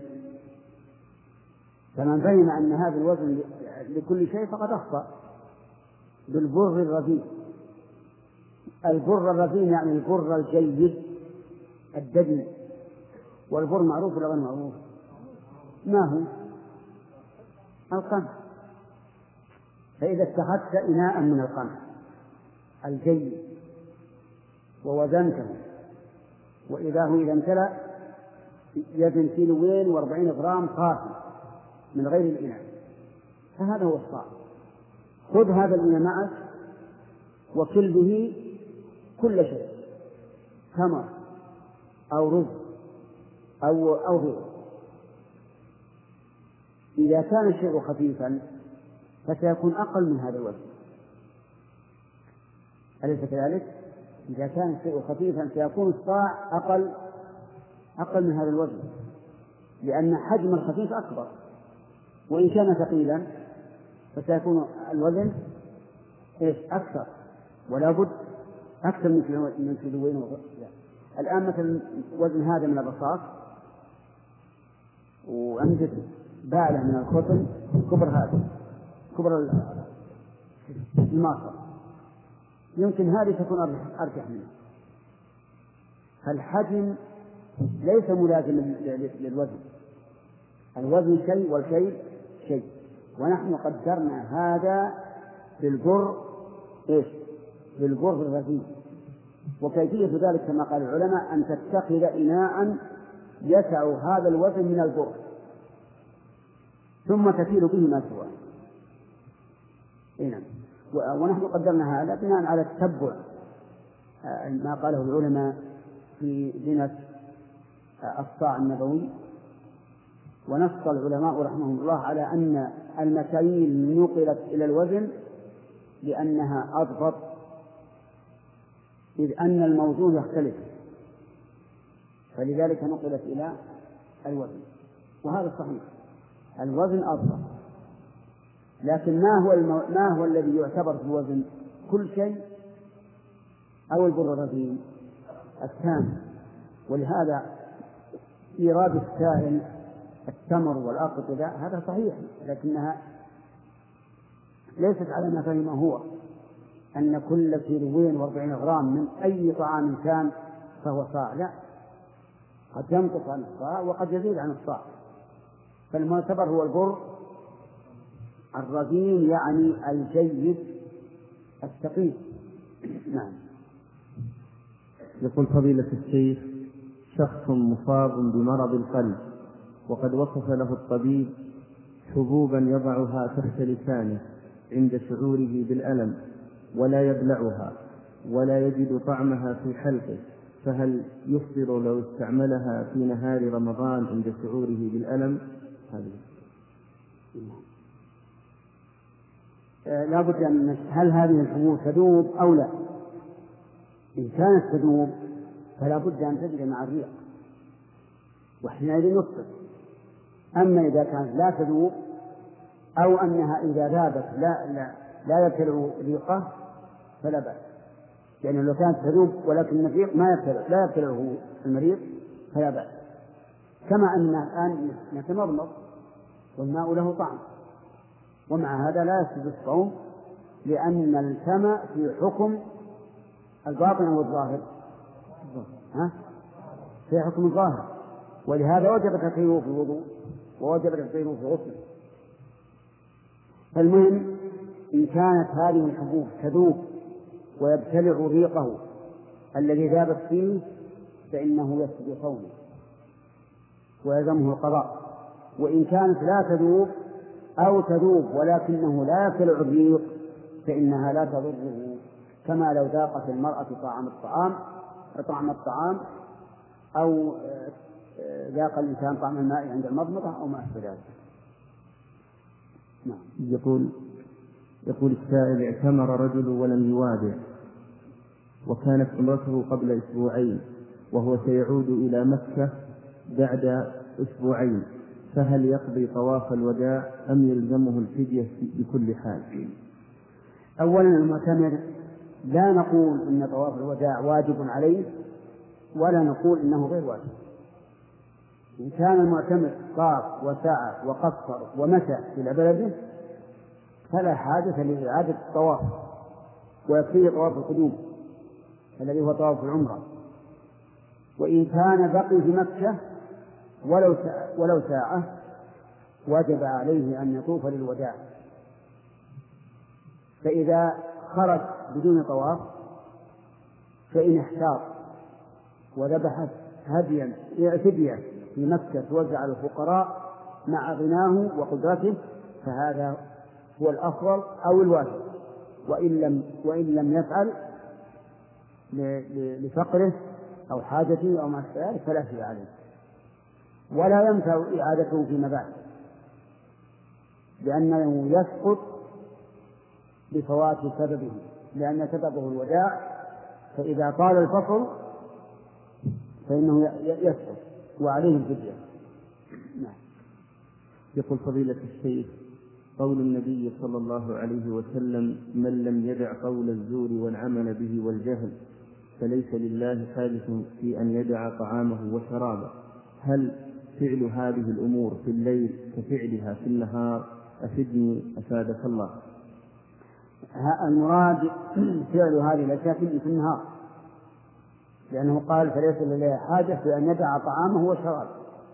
فمن بين أن هذا الوزن لكل شيء فقد أخطأ. بالبر الرزين، البر الرزين يعني البر الجيد الدبي، والبر معروف ولا غير معروف؟ ما هو؟ القمح. فإذا اتخذت إناء من القمح الجيد ووزنته، وإذا هو إذا امتلأ يزن كيلوين وأربعين غرام صافي من غير الإناء، فهذا هو الصاع. خذ هذا الإناء معك وكل به كل شيء، تمر أو رز أو أو غيره. إذا كان الشيء خفيفا فسيكون أقل من هذا الوزن، أليس كذلك؟ إذا كان الشيء خفيفا سيكون الصاع أقل أقل من هذا الوزن، لأن حجم الخفيف أكبر، وإن كان ثقيلا فسيكون الوزن إيش أكثر، ولا بد أكثر من كيلوين وغيره. الآن مثلا وزن هذا من الرصاص وأنجز باله من الخطل كبر هذا كبر الماصر، يمكن هذه تكون أرجح منه. فالحجم ليس ملازم للوزن، الوزن شيء والكيل شيء، ونحن قدرنا هذا بالبر إيش؟ بالبر الرزين. وكيفية ذلك كما قال العلماء أن تتخذ إناء يسع هذا الوزن من البر ثم تكيل به ما سواه. نعم. ونحن قدرنا هذا بناء على التتبع ما قاله العلماء في زينة الصاع النبوي، ونص العلماء رحمهم الله على أن المكاييل نقلت إلى الوزن لأنها أضبط، إذ أن الموزون يختلف، فلذلك نقلت إلى الوزن، وهذا صحيح، الوزن أضبط. لكن ما هو المو... ما هو الذي يعتبر في الوزن؟ كل شيء أو البر الرزين التام. ولهذا إيراد السائل التمر والأقط هذا صحيح، لكنها ليست على ما فهمه هو، أن كل كيلوين وأربعين غرام من أي طعام كان فهو صاع، لا، قد ينقص عن الصاع وقد يزيد عن الصاع. فالمعتبر هو البر الرزين، يعني الجيد الثقيل. نعم. يقول فضيلة الشيخ: شخص مصاب بمرض القلب وقد وصف له الطبيب حبوبا يضعها تحت لسانه عند شعوره بالألم ولا يبلعها ولا يجد طعمها في حلقه، فهل يفطر لو استعملها في نهار رمضان عند شعوره بالألم؟ هذه لا بد أن هل هذه الحبوب تذوب أو لا؟ إن كانت تذوب فلا بد أن تجري مع الريق وحينئذ يفطر. أما إذا كانت لا تذوب أو أنها إذا ذابت لا لا لا يبتلع ريقه فلا بأس، يعني لو كانت تذوب ولكن الريق ما يبتلع لا يبتلعه المريض فلا بأس. كما أن الآن نتمضمض والماء له طعم، ومع هذا لا يفسد الصوم، لأن الفم في حكم الباطن والظاهر، ها؟ في حكم الظاهر، ولهذا وجب تطهيره في الوضوء ووجب تطهيره في الغسل. فالمهم إن كانت هذه الحبوب تذوب ويبتلع ريقه الذي ذابت فيه فإنه يفسد صومه ويلزمه القضاء. وإن كانت لا تذوب أو تذوب ولكنه لا يبتلع الريق فإنها لا تضره، كما لو ذاقت المرأة طعم الطعام طعم الطعام أو ذاق الإنسان طعم الماء عند المضمضة أو ما أشبه ذلك. نعم. يقول يقول السائل: اعتمر رجل ولم يوادع، وكانت عمرته قبل أسبوعين وهو سيعود إلى مكة بعد أسبوعين، فهل يقضي طواف الوداع أم يلزمه الفدية بكل حال؟ أولا المعتمر لا نقول إن طواف الوداع واجب عليه ولا نقول إنه غير واجب. إن كان المعتمر طاف وسعى وقصر ومشى إلى بلده فلا حاجة لإعادة الطواف، ويكفيه طواف القدوم الذي هو طواف العمرة. وإن كان بقي في مكة ولو ولو ساعة وجب عليه أن يطوف للوداع، فإذا خرج بدون طواف فإن احتاط وذبح هديا فدية في مكة توزع على الفقراء مع غناه وقدرته فهذا هو الأفضل أو الواجب، وإن لم وإن لم يفعل لفقره أو حاجته أو ما أشبه ذلك فلا شيء عليه، ولا ينفع إعادته فيما بعد لأنه يسقط بفوات سببه، لأن سببه الوداع، فإذا طال الفصل فإنه يسقط وعليه الفدية. نعم. يقول فضيلة الشيخ: قول النبي صلى الله عليه وسلم: من لم يدع قول الزور والعمل به والجهل فليس لله حاجة في أن يدع طعامه وشرابه، هل فعل هذه الأمور في الليل كفعلها في النهار؟ أفدني أفادك الله. المراد فعل هذه الأشياء في النهار، لأنه قال فليس لله حاجة في أن يدع طعامه وشرابه.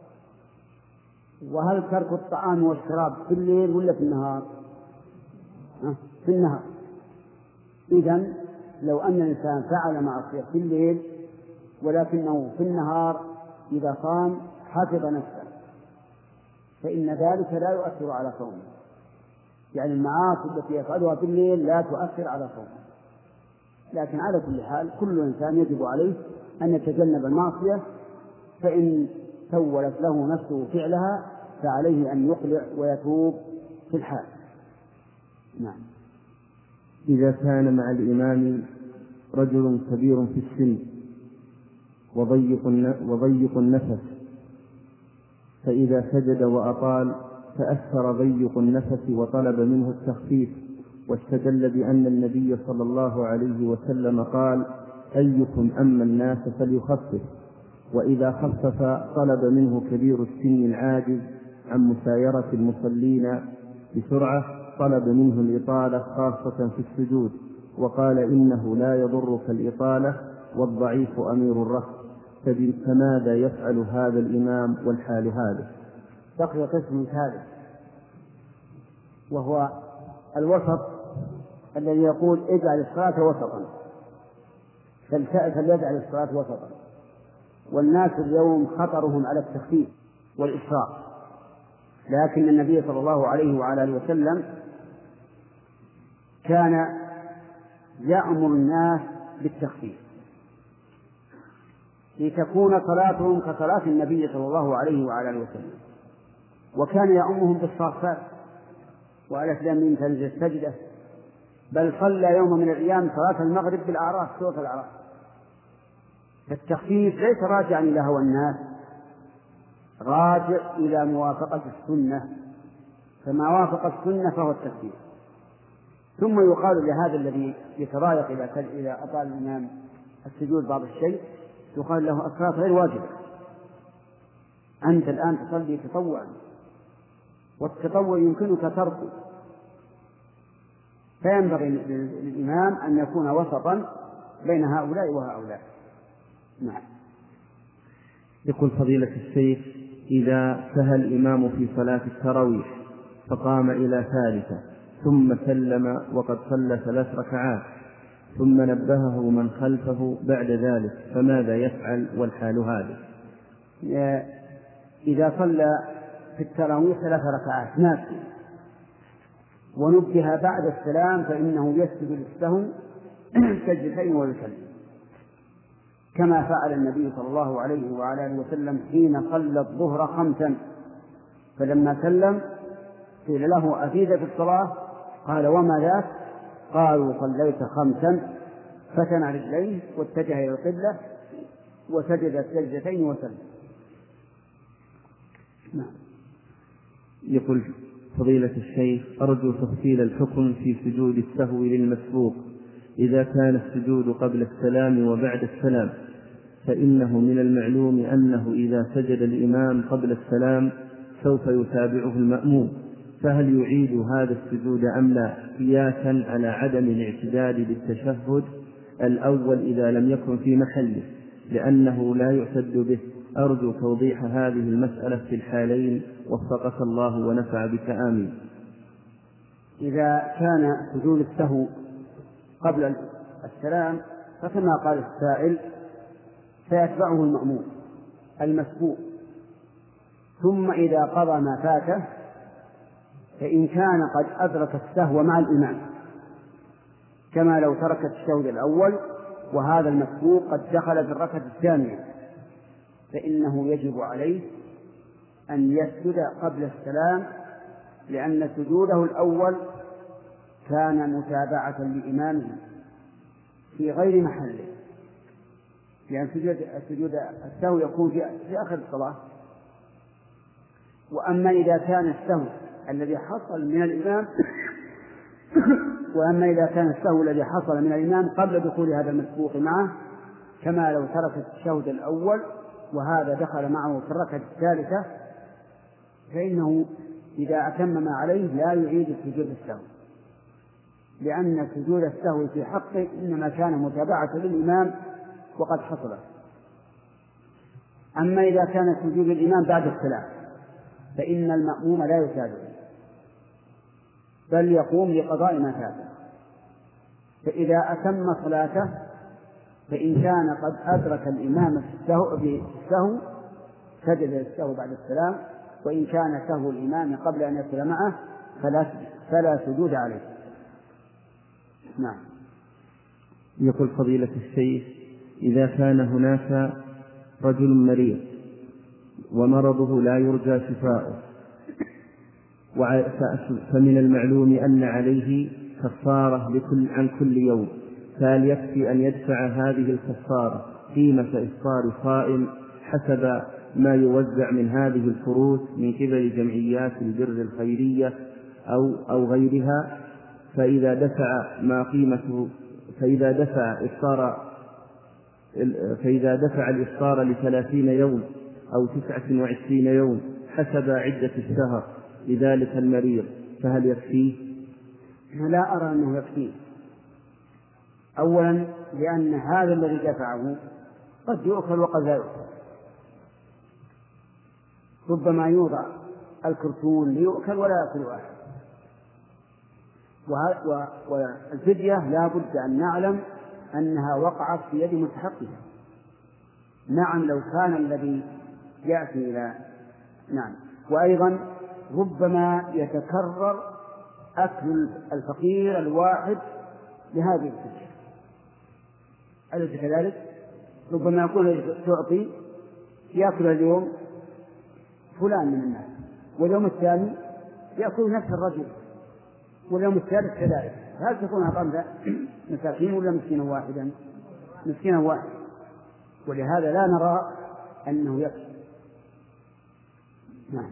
وهل ترك الطعام والشراب في الليل ولا في النهار؟ في النهار. إذن لو أن الإنسان فعل معصية في الليل ولكنه في النهار إذا صام حفظ نفسه فإن ذلك لا يؤثر على صومه، يعني المعاصي التي يفعلها في الليل لا تؤثر على صومه. لكن على كل حال كل إنسان يجب عليه أن يتجنب المعصية، فإن سولت له نفسه فعلها فعليه أن يقلع ويتوب في الحال. نعم. إذا كان مع الإمام رجل كبير في السن وضيق وضيق النفس، فإذا سجد وأطال تأثر ضيق النفس وطلب منه التخفيف، واستدل بأن النبي صلى الله عليه وسلم قال: أيكم أما الناس فليخفف، وإذا خفف طلب منه كبير السن العاجز عن مسايرة المصلين بسرعة طلب منه الإطالة خاصة في السجود، وقال: إنه لا يضرك الإطالة والضعيف أمير الركب، فماذا يفعل هذا الإمام والحال هذا؟ بقي قسم ثالث وهو الوسط الذي يقول اجعل الصلاة وسطا، فليجعل الصلاة وسطا. والناس اليوم خطرهم على التخفيف والإسراف، لكن النبي صلى الله عليه وعلى آله وسلم كان يأمر الناس بالتخفيف لتكون صلاتهم كصلاة النبي صلى الله عليه وعلى آله وسلم، وكان يأمهم بالصافات وألف لام ميم تنزل السجدة، بل صلى يوم من الأيام صلاة المغرب بالأعراف سورة الأعراف. فالتخفيف ليس راجعا إلى هوى الناس، راجع إلى موافقة السنة، فما وافق السنة فهو التخفيف. ثم يقال لهذا الذي يتضايق إذا أطال الإمام السجود بعض الشيء، يقال له الصلاة غير واجبة، أنت الآن تصلي تطوعا، والتطوع يمكنك تركه، فينبغي للإمام أن يكون وسطا بين هؤلاء وهؤلاء. نعم. يقول فضيلة الشيخ: إذا سهى الإمام في صلاة التراويح فقام إلى ثالثة ثم سلم وقد صلى ثلاث ركعات ثم نبهه من خلفه بعد ذلك، فماذا يفعل والحال هذه؟ إذا صلى في التراويح ثلاث ركعات نافلة ونبه بعد السلام فإنه يسجد للسهو سجدتين ويسلم، كما فعل النبي صلى الله عليه وعلى آله وسلم حين صلى الظهر خمسا، فلما سلم قيل له أفيد في الصلاة؟ قال وما ذاك؟ قالوا صليت خمسا، فتن رجليه واتجه إلى القبلة وسجد السجدتين وسلم. نعم. يقول فضيلة الشيخ: أرجو تفصيل الحكم في سجود السهو للمسبوق إذا كان السجود قبل السلام وبعد السلام، فإنه من المعلوم أنه إذا سجد الإمام قبل السلام سوف يتابعه المأموم، فهل يعيد هذا السجود أم لا، قياسا على عدم الاعتداد بالتشهد الأول إذا لم يكن في محله، لأنه لا يعتد به؟ أرجو توضيح هذه المسألة في الحالين، وفقك الله ونفع بك، آمين. إذا كان سجود السهو قبل السلام فكما قال السائل سيتبعه المأموم المسبوق، ثم إذا قضى ما فاته فإن كان قد أدرك السهو مع الإمام، كما لو ترك التشهد الأول وهذا المسبوق قد دخل في الركعة الثانية، فإنه يجب عليه أن يسجد قبل السلام، لأن سجوده الأول كان متابعة لإمامه في غير محله، لأن سجود السهو يكون في آخر الصلاة. وأما إذا كان السهو الذي حصل من الإمام وأما إذا كان السهو الذي حصل من الإمام قبل دخول هذا المسبوق معه، كما لو ترك التشهد الأول وهذا دخل معه في الركعة الثالثة، فإنه إذا أتم ما عليه لا يعيد سجود السهو، لأن سجود السهو في حقه إنما كان متابعة للإمام وقد حصل. أما إذا كان سجود الإمام بعد السلام فإن المأموم لا يتابعه بل يقوم لقضاء ما فاته، فإذا أتم صلاته فإن كان قد أدرك الإمام السهو سجد السهو بعد السلام، وإن كان سهو الإمام قبل أن يصل معه فلا, فلا سجود عليه. نعم. يقول فضيلة الشيخ: إذا كان هناك رجل مريض ومرضه لا يرجى شفاؤه، فمن المعلوم أن عليه كفارة لكل عن كل يوم، فهل يكفي أن يدفع هذه الكفارة قيمة إفطار صائم حسب ما يوزع من هذه الفروض من قبل جمعيات البر الخيرية أو أو غيرها؟ فإذا دفع ما قيمته فإذا دفع إفطار فإذا دفع الإفطار لثلاثين يوم أو تسعة وعشرين يوم حسب عدة الشهر لذلك المريض، فهل يكفيه؟ لا أرى أنه يكفيه. أولا لأن هذا الذي دفعه قد يؤكل وقد لا يؤكل، ربما يوضع الكرتون ليؤكل ولا يأكل أحد. والفدية لا بد أن نعلم أنها وقعت في يد مستحقها. نعم لو كان الذي يأتي إلى نعم. وأيضا ربما يتكرر أكل الفقير الواحد لهذه الفكرة، أليس كذلك؟ ربما يكون تعطي يأكل اليوم فلان من الناس، واليوم الثاني يأكل نفس الرجل، واليوم الثالث كذلك. هل تكون أطعمت مساكين ولا مسكينا واحدا؟ مسكينا واحد. ولهذا لا نرى أنه يكفي. نعم.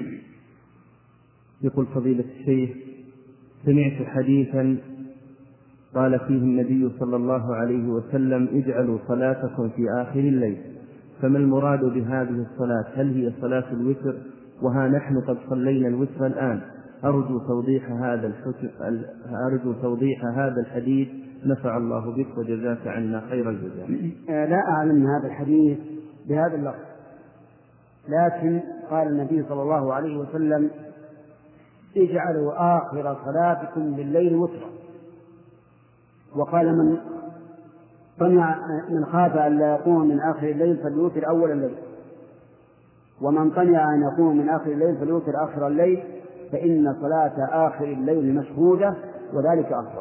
يقول فضيلة الشيخ: سمعت حديثا قال فيه النبي صلى الله عليه وسلم: اجعلوا صلاتكم في آخر الليل، فما المراد بهذه الصلاة؟ هل هي صلاة الوتر؟ وها نحن قد صلينا الوتر الآن. أرجو توضيح هذا الحكم أرجو توضيح هذا الحديث، نفع الله بك وجزاك عنا خير الجزاء. لا أعلم هذا الحديث بهذا اللفظ، لكن قال النبي صلى الله عليه وسلم: اجعلوا آخر صلاتكم بالليل وترا. وقال: من طمع من خاف أن لا يقوم من آخر الليل فليوتر أول الليل، ومن طمع أن يقوم من آخر الليل فليوتر آخر الليل، فإن صلاة آخر الليل مشهودة وذلك أفضل.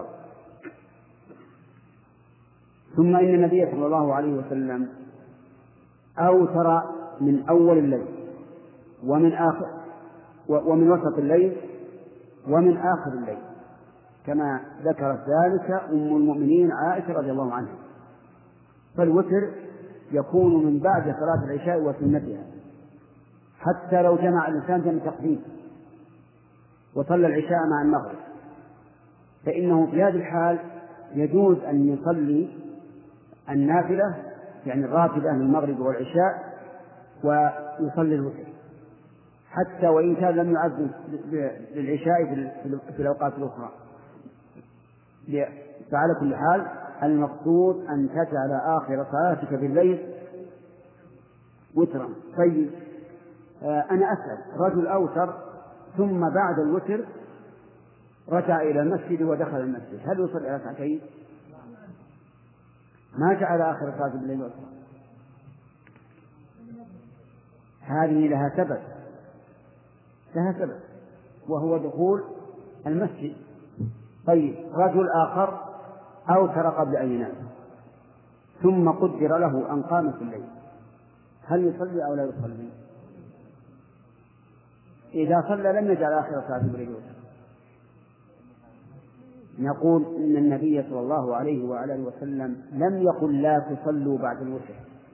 ثم إن النبي صلى الله عليه وسلم أوتر من أول الليل ومن آخر ومن وسط الليل ومن آخر الليل، كما ذكرت ذلك أم المؤمنين عائشة رضي الله عنها. فالوتر يكون من بعد صلاة العشاء وسنتها، حتى لو جمع الإنسان جمع تقديم وصلى العشاء مع المغرب، فإنه في هذه الحال يجوز أن يصلي النافلة يعني الراتبة من المغرب والعشاء ويصلي الوتر، حتى وإن كان لم يعزم للعشاء في الأوقات الأخرى. فعلى كل حال المقصود أن تجعل آخر صلاتك بالليل وترا. طيب، أنا أسأل: رجل أوتر ثم بعد الوتر رجع إلى المسجد ودخل المسجد، هل يصلي ركعتين؟ ما جعل آخر صلاته بالليل وترا. هذه لها سبب لها سبب وهو دخول المسجد. طيب، رجل آخر أوتر قبل أن ينام ثم قدر له أن قام في الليل، هل يصلي أو لا يصلي؟ إذا صلى لم يجعل آخر صلاته بالليل وترا. نقول إن النبي صلى الله عليه وعلى آله وسلم لم يقل لا تصلوا بعد الوتر،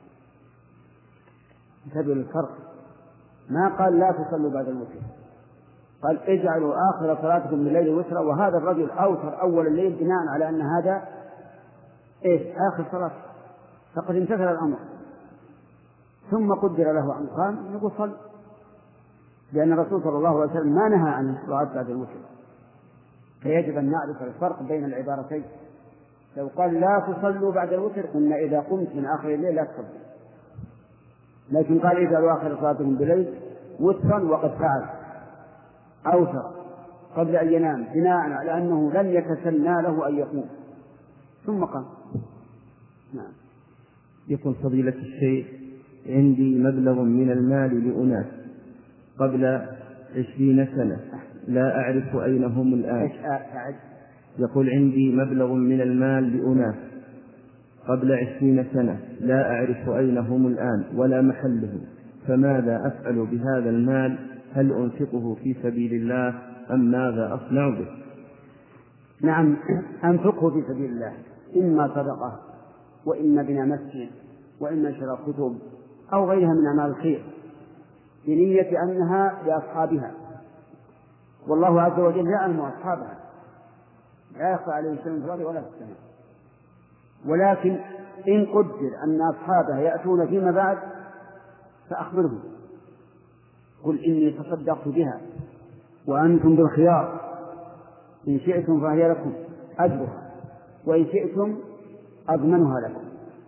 انتبهوا للفرق، ما قال لا تصلوا بعد الوتر، قال اجعلوا آخر صلاتكم بالليل وترا. وهذا الرجل أوتر أول الليل بناء على أن هذا إيش آخر صلاة، فقد امتثل الأمر، ثم قدر له أن قام، نقول صل، لأن الرسول صلى الله عليه وسلم ما نهى عن الصلاة بعد الوتر. فيجب أن نعرف الفرق بين العبارتين. لو قال لا تصلوا بعد الوتر قلنا إذا قمت من آخر الليل لا تصلي، لكن قال اجعلوا آخر صلاتكم بالليل وترا، وقد فعل أوتر قبل أن ينام بناء على أنه لم يتسنى له أن يقوم ثم قام. نعم. يقول فضيلة الشيخ: عندي مبلغ من المال لأناس قبل عشرين سنة لا أعرف أين هم الآن. يقول: عندي مبلغ من المال لأناس قبل عشرين سنة لا أعرف أين هم الآن ولا محلهم، فماذا أفعل بهذا المال؟ هل أنفقه في سبيل الله أم ماذا أصنع به؟ نعم، أنفقه في سبيل الله، إما صدقة وإما بناء مسجد وإما شراء كتب أو غيرها من أعمال الخير، بنية أنها لأصحابها، والله عز وجل يعلم أصحابها، لا يخفى عليه شيء في الأرض ولا في السماء. ولكن إن قدر أن أصحابها يأتون فيما بعد فأخبرهم، قل إني تصدقت بها وأنتم بالخيار، إن شئتم فهي لكم أجرها وإن شئتم أضمنها لكم،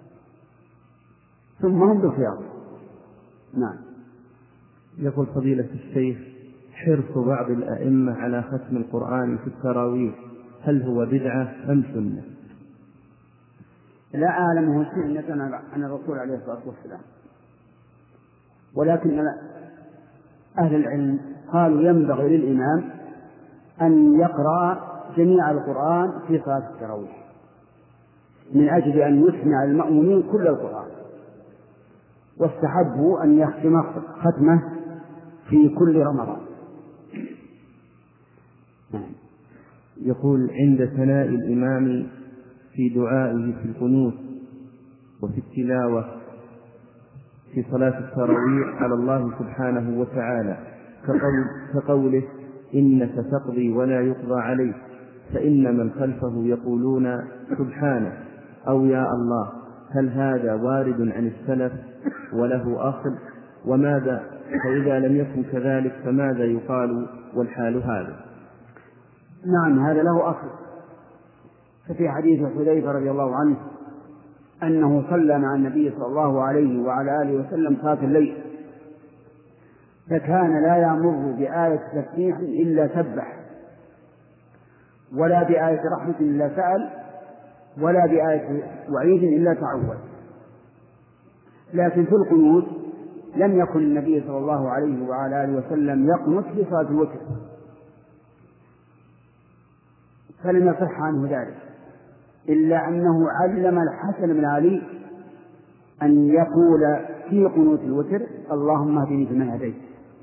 ثم هم بالخيار. نعم. يقول فضيلة الشيخ: حرص بعض الأئمة على ختم القرآن في التراويح، هل هو بدعة أم سنة؟ لا أعلمه سنة عن الرسول عليه الصلاة والسلام، ولكن أهل العلم قالوا ينبغي للإمام أن يقرأ جميع القرآن في صلاة التراويح من أجل أن يسمع المأمومين كل القرآن، واستحبوا أن يختم ختمه في كل رمضان. يقول: عند ثناء الإمام في دعائه في القنوت وفي التلاوة في صلاة التراويح على الله سبحانه وتعالى كقول كقوله: إنك تقضي ولا يقضى عليك فإن من خلفه يقولون سبحانه أو يا الله، هل هذا وارد عن السلف وله أصل؟ وماذا فإذا لم يكن كذلك فماذا يقال والحال هذا؟ نعم، هذا له أصل. ففي حديث حذيفة رضي الله عنه أنه صلى مع النبي صلى الله عليه وعلى آله وسلم صلاة الليل، فكان لا يمر بآية تسبيح إلا سبح، ولا بآية رحمة إلا سأل، ولا بآية وعيد إلا تعوذ. لكن في القنوت لم يكن النبي صلى الله عليه وعلى آله وسلم يقنت في صلاة الوتر، فلم يصح عنه ذلك، إلا أنه علم الحسن بن علي أن يقول في قنوت الوتر: اللهم اهدني فيمن هديت.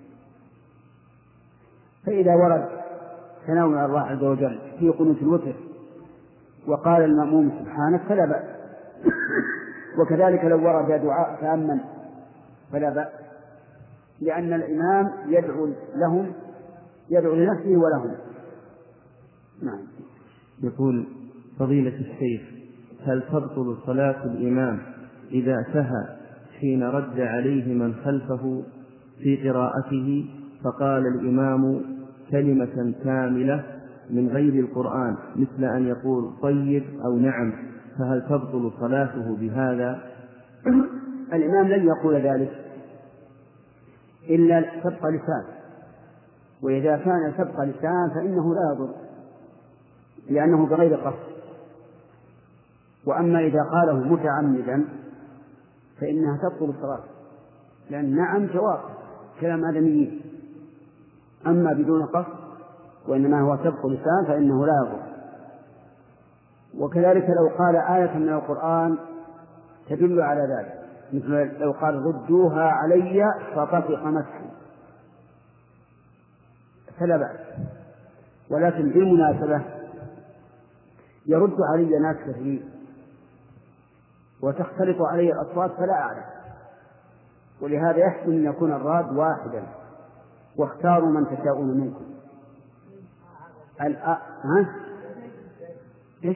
فإذا ورد ثناء الله عز وجل في قنوت الوتر وقال المأموم سبحانك فلا بأس، وكذلك لو ورد دعاء تأمن فلا بأس، لأن الإمام يدعو لهم يدعو لنفسه ولهم. نعم. يقول: فضيلة الشيخ، هل تبطل صلاة الإمام إذا سهى حين رد عليه من خلفه في قراءته فقال الإمام كلمة كاملة من غير القرآن مثل أن يقول طيب أو نعم، فهل تبطل صلاته بهذا؟ الإمام لن يقول ذلك إلا سبق لسان، وإذا كان سبق لسان فإنه لا يضر لأنه بغير قصد. وأما إذا قاله متعمدا فإنها تبطل الصلاة، لأن نعم جواب كلام آدميين، أما بدون قصد وإنما هو سبق لسان فإنه لا يضر. وكذلك لو قال آية من القرآن تدل على ذلك، مثل لو قال ردوها علي فطفق مسحا فلا بأس، ولكن بالمناسبة يرد علي ناس كثير وتختلط علي الأصوات فلا أعلم، ولهذا يحسن أن يكون الراد واحدا، واختاروا من تشاءون منكم. الأ... ها؟ إيش؟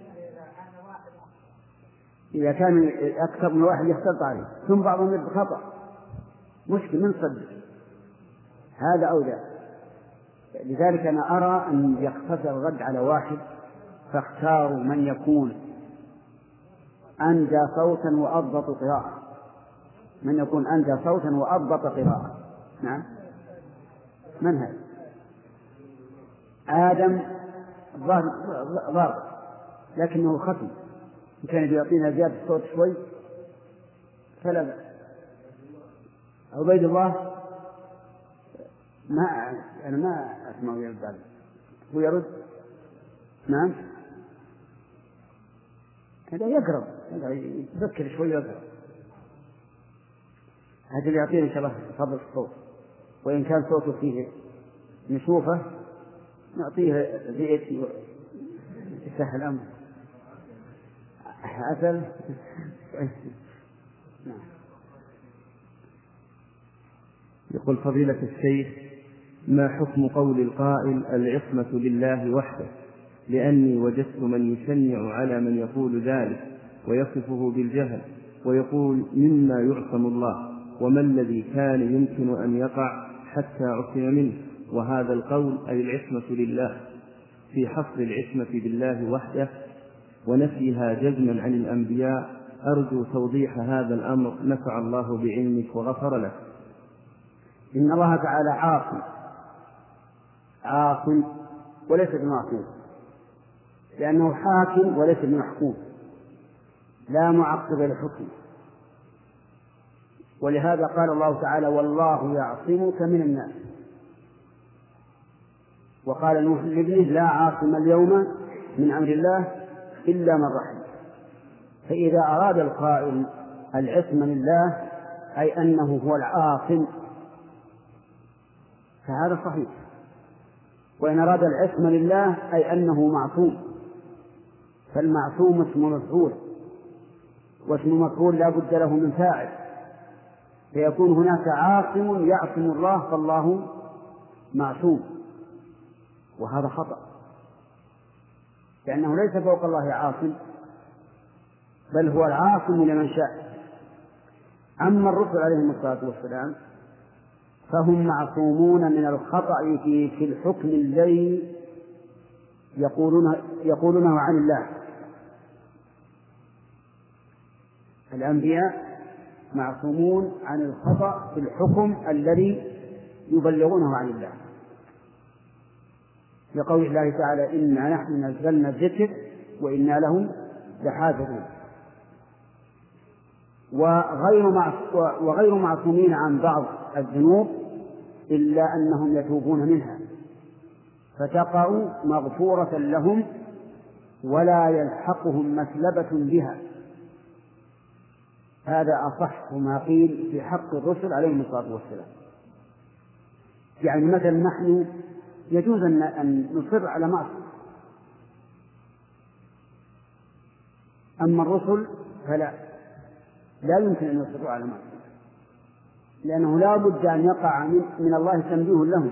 إذا كان أكثر من واحد يختلط عليه ثم بعضهم يرد خطأ مشكل من صدق هذا أو ذا، لذلك أنا أرى أن يقتصر الرد على واحد، فاختاروا من يكون أنجى صوتا وأضبط قراءة، من يكون أنجى صوتا وأضبط قراءة. نعم. من هذا؟ آدم ضرب لكنه خفي، كان يعطينا زيادة الصوت شوي فلا بأس. عبيد الله ما أنا ما أسمع يرد، هو يرد. نعم. هذا يقرب يذكر شوي يقرب، هذا اللي يعطينا إن شاء الله فضل الصوت، وإن كان صوته فيه نشوفه نعطيه زيت يسهل الأمر. عسل. يقول: فضيلة الشيخ، ما حكم قول القائل العصمة لله وحده؟ لأني وجدت من يشنع على من يقول ذلك ويصفه بالجهل ويقول مما يعصم الله، وما الذي كان يمكن أن يقع حتى عصم منه؟ وهذا القول أي العصمة لله في حصر العصمة بالله وحده ونفيها جزما عن الأنبياء. أرجو توضيح هذا الأمر، نفع الله بعلمك وغفر لك. إن الله تعالى عاصم عاصم وليس بمعصوم، لأنه حاكم وليس بمحكوم، لا معقب لحكمه. ولهذا قال الله تعالى: والله يعصمك من الناس. وقال نوح لابنه: لا عاصم اليوم من أمر الله إلا من رحم. فإذا أراد القائل العصمة لله أي أنه هو العاصم فهذا صحيح، وإن أراد العصمة لله أي أنه معصوم، فالمعصوم اسم مفعول، واسم مفعول لا بد له من فاعل، فيكون هناك عاصم يعصم الله فالله معصوم، وهذا خطأ، لأنه ليس فوق الله عاصم، بل هو العاصم لمن شاء. أما الرسل عليهم الصلاة والسلام فهم معصومون من الخطأ في في الحكم الذي يقولونه, يقولونه عن الله. الأنبياء معصومون عن الخطأ في الحكم الذي يبلغونه عن الله، لقول الله تعالى: إنا نحن نزلنا الذكر وإنا له لحافظون. وغير وغير معصومين عن بعض الذنوب إلا أنهم يتوبون منها فتقع مغفورة لهم ولا يلحقهم مسلبة بها. هذا أصح ما قيل في حق الرسل عليهم الصلاة والسلام. يعني مثلا نحن يجوز أن نصر على معصية، أما الرسل فلا، لا يمكن أن يصروا على معصية، لأنه لا بد أن يقع من, من الله تنبيه لهم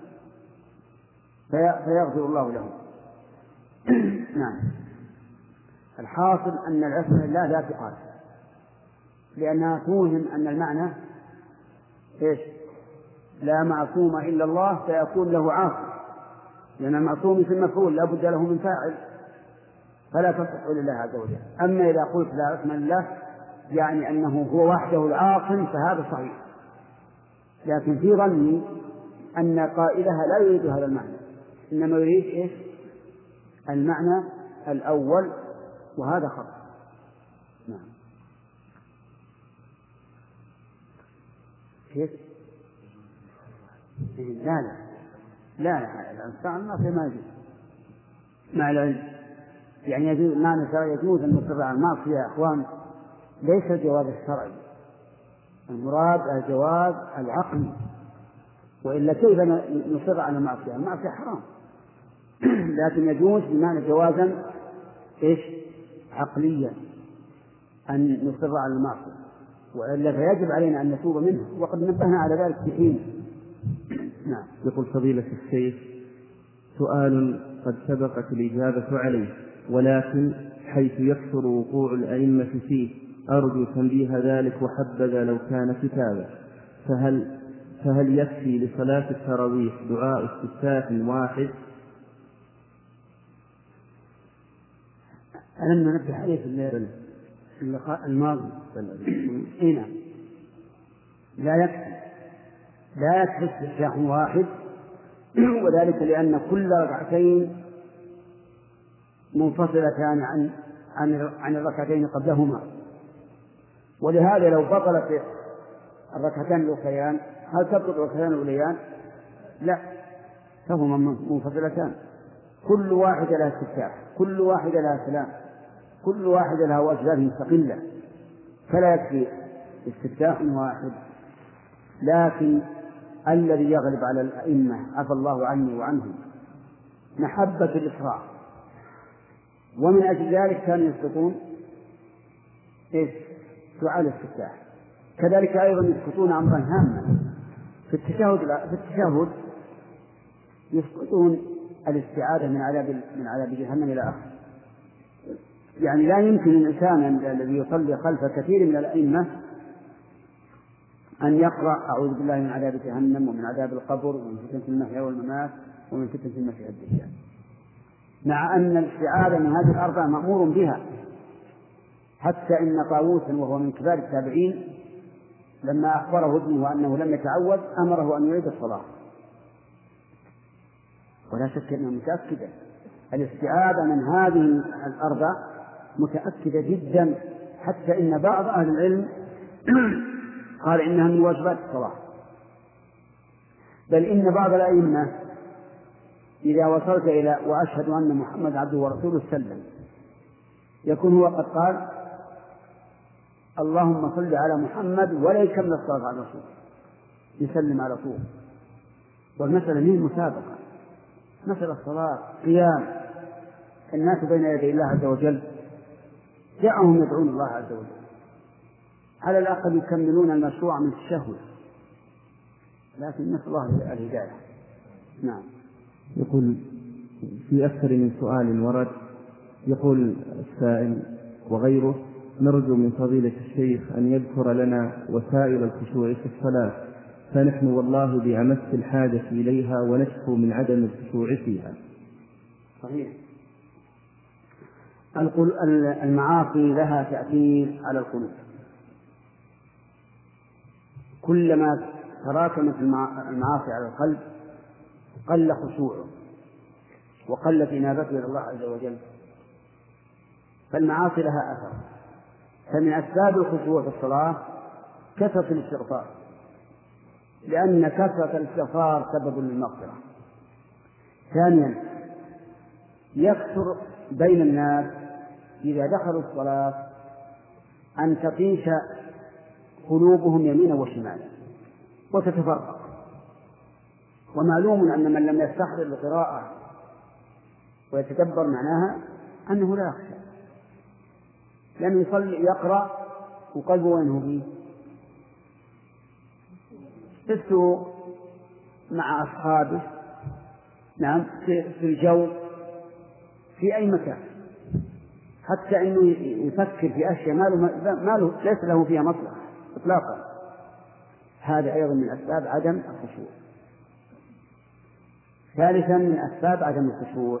في فيغفر الله لهم. نعم. الحاصل أن العصمة لله لا تقال، لأنها توهم أن المعنى إيش؟ لا معصوم إلا الله فيكون له عاصم، لأن المعصوم في المفعول لا بد له من فاعل، فلا تصح لله عز وجل. أما إذا قلت لا عصمة لله يعني أنه هو وحده العاصم فهذا صحيح، لكن في ظني أن قائلها لا يريد هذا المعنى، إنما يريد إيش؟ المعنى الأول، وهذا خطأ. نعم. كيف؟ لا لا لا لا الإنسان ما في ما يجوز مع العلم، يعني يجوز معنى شرعي يجوز أن نصر على المعصية يا أخوان، ليس الجواز الشرعي، المراد الجواز العقلي، وإلا كيف نصر على المعصية؟ المعصية حرام، لكن يجوز بمعنى جوازا إيش؟ عقليا أن نصر على المعصية، وإلا فيجب علينا أن نتوب منها، وقد نبهنا على ذلك في حين. نعم. يقول فضيلة الشيخ: سؤال قد سبقت الإجابة عليه، ولكن حيث يكثر وقوع الأئمة فيه أرجو تنبيه ذلك، وحبذا لو كان كتابا، فهل فهل يكفي لصلاة التراويح دعاء استفتاح واحد؟ ألم ننبه عليه في اللقاء الماضي؟ إيه؟ لا يكفي لا يكفي استفتاح واحد، وذلك لأن كل ركعتين منفصلتان عن عن عن الركعتين قبلهما، ولهذا لو بطلت الركعتان الأخريان هل تبطل الركعتان الأوليان؟ لا، فهما منفصلتان، كل واحدة لها استفتاح، كل واحدة لها سلام، كل واحدة لها واجبات مستقلة، فلا يكفي استفتاح واحد. لكن الذي يغلب على الأئمة عفى الله عني وعنهم محبة الإسراع، ومن أجل ذلك كانوا يسقطون إيش؟ دعاء الاستفتاح. كذلك أيضا يسقطون أمرا هاما في التشهد في التشهد يسقطون الاستعاذة من عذاب من عذاب جهنم إلى آخره. يعني لا يمكن الإنسان الذي يصلي خلف كثير من الأئمة أن يقرأ أعوذ بالله من عذاب جهنم ومن عذاب القبر ومن فتنة المحيا والممات ومن فتنة المسيح الدجال، مع أن الاستعاذة من هذه الأربع مأمور بها، حتى إن طاووسا وهو من كبار التابعين لما أخبره ابنه أنه لم يتعوذ أمره أن يعيد الصلاة، ولا شك أنه متأكدة الاستعاذة من هذه الأربع متأكدة جدا حتى إن بعض أهل العلم قال إنها من واجبات الصلاة، بل إن بعض الأئمة إذا وصلت إلى وأشهد أن محمد عبده ورسوله سلم يكون هو قد قال اللهم صل على محمد ولا يكمل الصلاة على الرسول، يسلم على طول. والمسألة هي مسابقة، مسألة الصلاة قيام الناس بين يدي الله عز وجل، دعهم يدعون الله عز وجل، على الأقل يكملون المشروع من الشهوة، لكن نسأل الله الهداية. نعم. يقول في أكثر من سؤال ورد، يقول السائل وغيره: نرجو من فضيلة الشيخ أن يذكر لنا وسائل الخشوع في الصلاة، فنحن والله بأمس الحاجة إليها ونشكو من عدم الخشوع فيها. صحيح. المعاصي لها تأثير على القلوب، كلما تراكمت المعاصي على القلب قل خشوعه وقلت إنابته إلى الله عز وجل، فالمعاصي لها أثر. فمن أسباب الخشوع في الصلاة كثرة الاستغفار، لأن كثرة الاستغفار سبب للمغفرة. ثانيا، يكثر بين الناس إذا دخلوا الصلاة أن تطيش قلوبهم يمينا وشمالا وتتفرق، ومعلوم أن من لم يستحضر القراءة ويتدبر معناها أنه لا يخشى، لم يصلي يقرأ وقلبه وينه فيه في السوق مع أصحابه، نعم، في الجو، في أي مكان، حتى أنه يفكر في أشياء ما له, ما له ليس له فيها مصلحة إطلاقا. هذا أيضا من أسباب عدم الخشوع. ثالثا من أسباب عدم الخشوع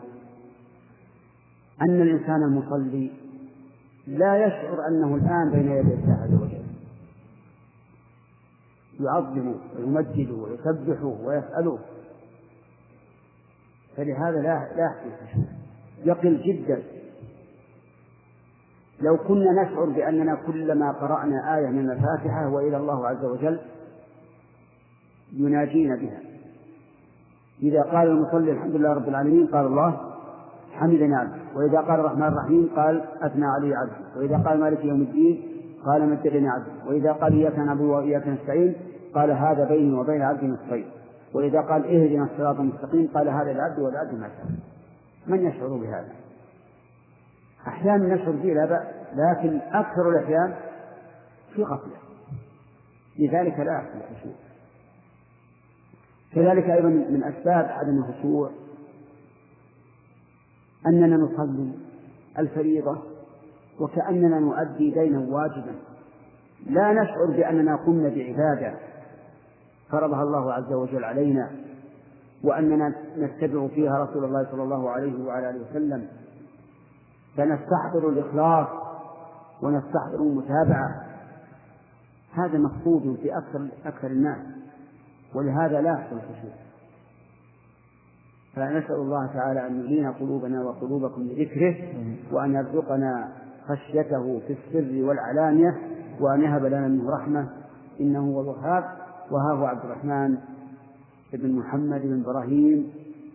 أن الإنسان المصلي لا يشعر أنه الآن بين يدي الله عز وجل، يعظمه ويمجده ويسبحه ويسأله، فلهذا لا لا يحصل خشوع، يقل جدا. لو كنا نشعر بأننا كلما قرأنا آية من الفاتحة وإلى الله عز وجل يناجينا بها، إذا قال المصلي الحمد لله رب العالمين قال الله حمدني عبدي، وإذا قال الرحمن الرحيم قال أثنى علي عبدي، وإذا قال مالك يوم الدين قال مجدني عبدي، وإذا قال إياك نعبد وإياك نستعين قال هذا بيني وبين عبدي نصفين، وإذا قال اهدنا الصراط المستقيم قال هذا العبد والعبد ما شاء. من يشعر بهذا؟ أحيانا نشعر به لا بأس، لكن أكثر الأحيان في غفلة، لذلك لا يحصل الخشوع. كذلك أيضا من أسباب عدم الخشوع أننا نصلي الفريضة وكأننا نؤدي دينا واجبا، لا نشعر بأننا قمنا بعبادة فرضها الله عز وجل علينا، وأننا نتبع فيها رسول الله صلى الله عليه وعلى آله وسلم، فنستحضر الإخلاص ونستحضر المتابعة. هذا مفقود في أكثر أكثر الناس، ولهذا لا يحصل الخشوع. فنسأل الله تعالى أن يلين قلوبنا وقلوبكم بذكره، وأن يرزقنا خشيته في السر والعلانية، وأن يهب لنا منه رحمة إنه هو الوهاب. وها هو عبد الرحمن بن محمد بن إبراهيم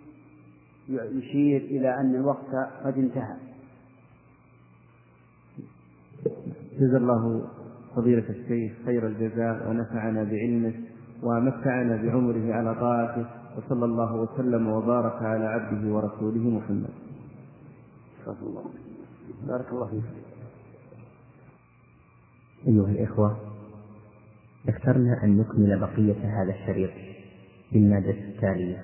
يشير إلى أن الوقت قد انتهى. جزا الله فضيلة الشيخ خير الجزاء، ونفعنا بعلمه ومتعنا بعمره على طاعته، وصلى الله وسلم وبارك على عبده ورسوله محمد. صلى الله عليه وسلم. بارك الله فيك. أيها الإخوة، اخترنا أن نكمل بقية هذا الشريط بالمادة التالية.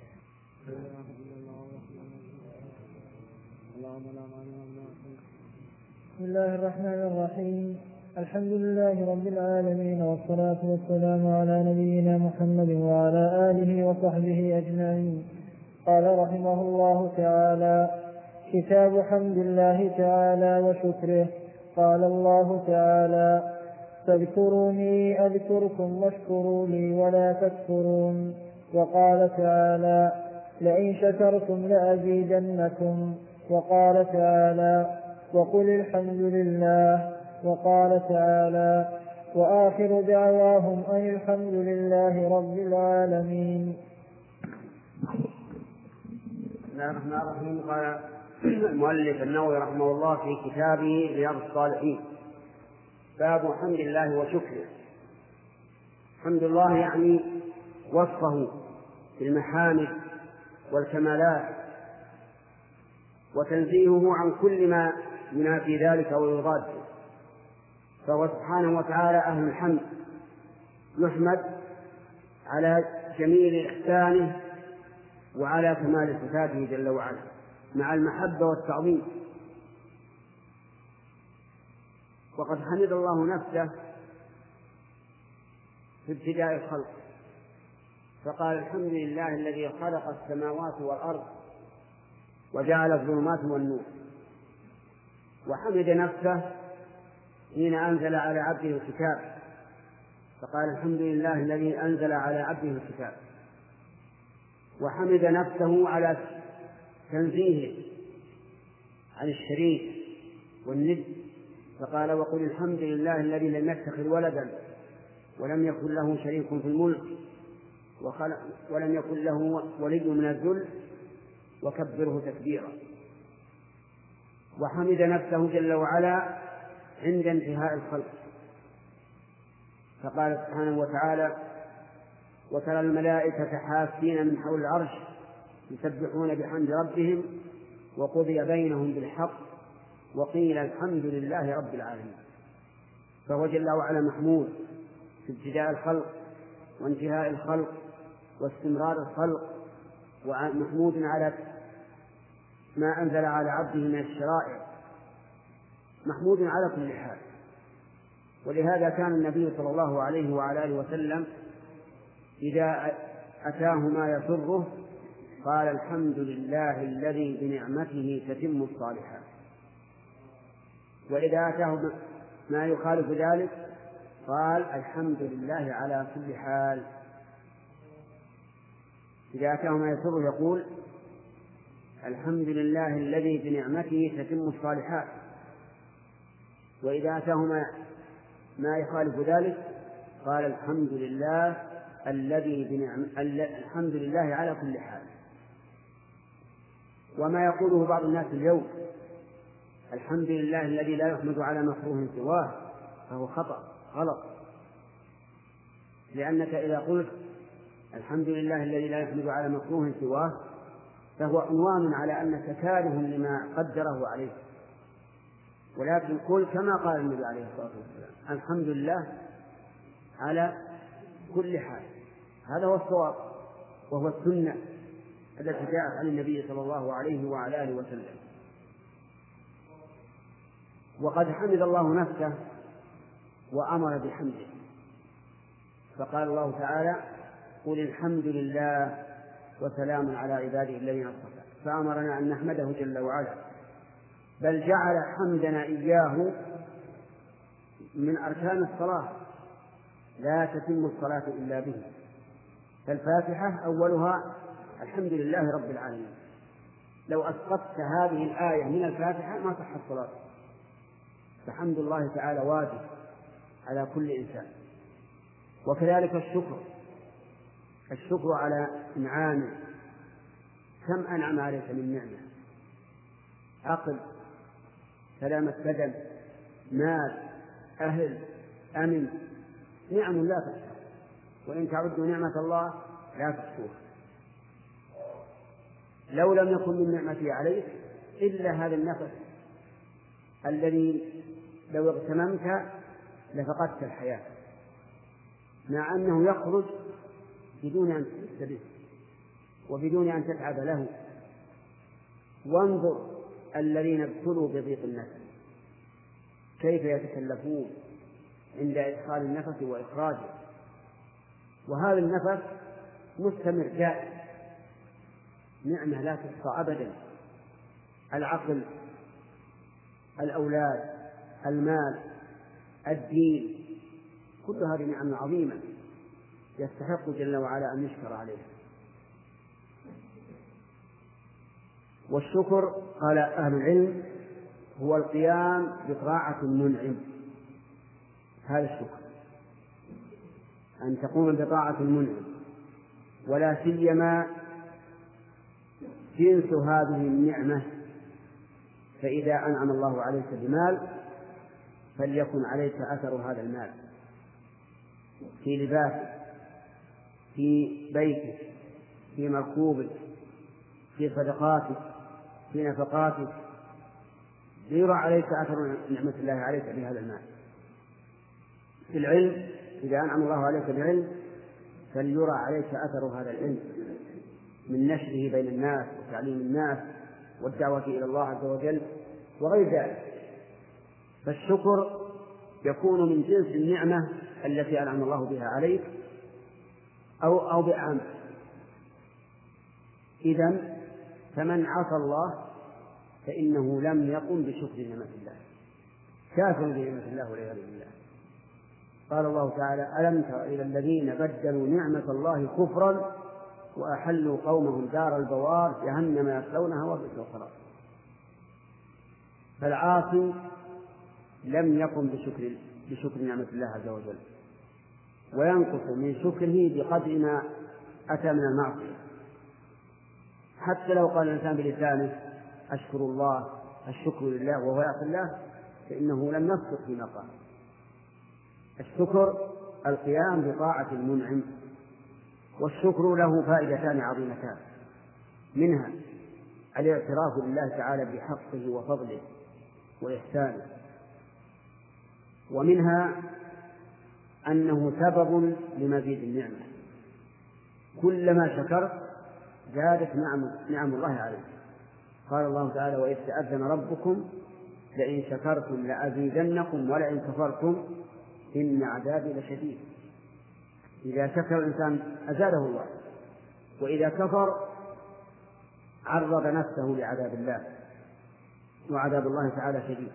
بسم الله الرحمن الرحيم. الحمد لله رب العالمين، والصلاة والسلام على نبينا محمد وعلى آله وصحبه أجمعين. قال رحمه الله تعالى: كتاب حمد الله تعالى وشكره. قال الله تعالى: فاذكروني أذكركم واشكروا لي ولا تكفرون. وقال تعالى: لئن شكرتم لأزيدنكم. وقال تعالى: وقل الحمد لله. وقال تعالى: وآخر دعواهم أن الحمد لله رب العالمين. بسم الله الرحمن الرحيم. قال المؤلف النووي رحمه الله في كتابه رياض الصالحين: باب حمد الله وشكره. حمد الله يعني وصفه بالمحامد والكمالات، وتنزيهه عن كل ما ينافي ذلك ويضاده، فهو سبحانه وتعالى أهل الحمد، يحمد على جميل إحسانه وعلى كمال صفاته جل وعلا مع المحبة والتعظيم. وقد حمد الله نفسه في ابتداء الخلق فقال: الحمد لله الذي خلق السماوات والأرض وجعل الظلمات والنور. وحمد نفسه حين أنزل على عبده الكتاب فقال: الحمد لله الذي أنزل على عبده الكتاب. وحمد نفسه على تنزيهه عن الشريك والند فقال: وقل الحمد لله الذي لم يتخذ ولدا ولم يكن له شريك في الملك ولم يكن له ولي من الذل وكبره تكبيرا. وحمد نفسه جل وعلا عند انتهاء الخلق فقال سبحانه وتعالى: وترى الملائكة حافين من حول العرش يسبحون بحمد ربهم وقضي بينهم بالحق وقيل الحمد لله رب العالمين. فهو جل وعلا محمود في ابتداء الخلق وانتهاء الخلق واستمرار الخلق، ومحمود على ما أنزل على عبده من الشرائع، محمود على كل حال. ولهذا كان النبي صلى الله عليه وعلى آله وسلم إذا أتاه ما يسره قال: الحمد لله الذي بنعمته تتم الصالحات. وإذا أتاه ما يخالف ذلك قال: الحمد لله على كل حال. إذا أتاه ما يسره يقول: الحمد لله الذي بنعمته تتم الصالحات. وإذا أتاه ما ما يخالف ذلك قال: الحمد لله الذي بنعم الحمد لله على كل حال. وما يقوله بعض الناس اليوم: الحمد لله الذي لا يحمد على مكروه سواه، فهو خطأ غلط، لأنك إذا قلت الحمد لله الذي لا يحمد على مكروه سواه فهو عنوان على أنك كاره لما قدره عليه. ولكن قل كما قال النبي عليه الصلاة والسلام: الحمد لله على كل حال. هذا هو الصواب وهو السنة التي جاءت عن النبي صلى الله عليه وعلى آله وسلم. وقد حمد الله نفسه وأمر بحمده فقال الله تعالى: قل الحمد لله وسلام على عباده الذين اصطفى. فأمرنا أن نحمده جل وعلا، بل جعل حمدنا إياه من أركان الصلاة، لا تتم الصلاة إلا به. فالفاتحة أولها الحمد لله رب العالمين. لو أسقطت هذه الآية من الفاتحة ما صحت الصلاة. فحمد الله تعالى واجب على كل إنسان. وكذلك الشكر الشكر على إنعامه. كم أنعم عليك من نعمة: عقل، سلامة بدن، مال، أهل، أمن، نعم لا تحصى، وإن تعدوا نعمة الله لا تحصوها. لو لم يكن من نعمتي عليك إلا هذا النفس الذي لو اغتنمت لفقدت الحياة، مع أنه يخرج بدون أن تحس به وبدون أن تتعب له. وانظر الذين ابتلوا بضيق النفس كيف يتكلفون عند إدخال النفس وإخراجه، وهذا النفس مستمر دائم، نعمة لا تحصى أبدا. العقل، الأولاد، المال، الدين، كل هذه نعمة عظيمة يستحق جل وعلا أن يشكر عليها. والشكر قال أهل العلم هو القيام بطاعة المنعم هذا الشكر، أن تقوم بطاعة المنعم، ولا سيما جنس هذه النعمة. فإذا أنعم الله عليك بمال فليكن عليك أثر هذا المال في لباسك، في بيتك، في مركوبك، في صدقاتك، في نفقاتك، ليرى عليك أثر نعمة الله عليك بهذا المال. في العلم، إذا أنعم الله عليك بعلم فليرى عليك أثر هذا العلم من نشره بين الناس وتعليم الناس والدعوة إلى الله عز وجل وغير ذلك. فالشكر يكون من جنس النعمة التي أنعم الله بها عليك أو أو بعام. إذن فمن عصى الله فإنه لم يقم بشكر نعمة الله، كافر بنعمة الله والعياذ بالله. قال الله تعالى: ألم تر إلى الذين بدلوا نعمة الله كفرا وأحلوا قومهم دار البوار جهنم يصلونها وبئس القرار. فالعاصي لم يقم بشكر بشكر نعمة الله عز وجل، وينقص من شكره بقدر ما أتى من المعصية. حتى لو قال الإنسان بلسانه أشكر الله، الشكر لله، وهو يعصي الله، فإنه لم يصدق فيما قال. الشكر القيام بطاعة المنعم، والشكر له فائدتان عظيمتان، منها الاعتراف بالله تعالى بحقه وفضله وإحسانه، ومنها أنه سبب لمزيد النعمة. كلما شكرت زادت نعم, نعم الله عليك. قال الله تعالى: وإذ تأذن ربكم لئن شكرتم لأزيدنكم ولئن كفرتم إن عذابي لشديد. إذا شكر الإنسان أزاده الله، وإذا كفر عرض نفسه لعذاب الله، وعذاب الله تعالى شديد.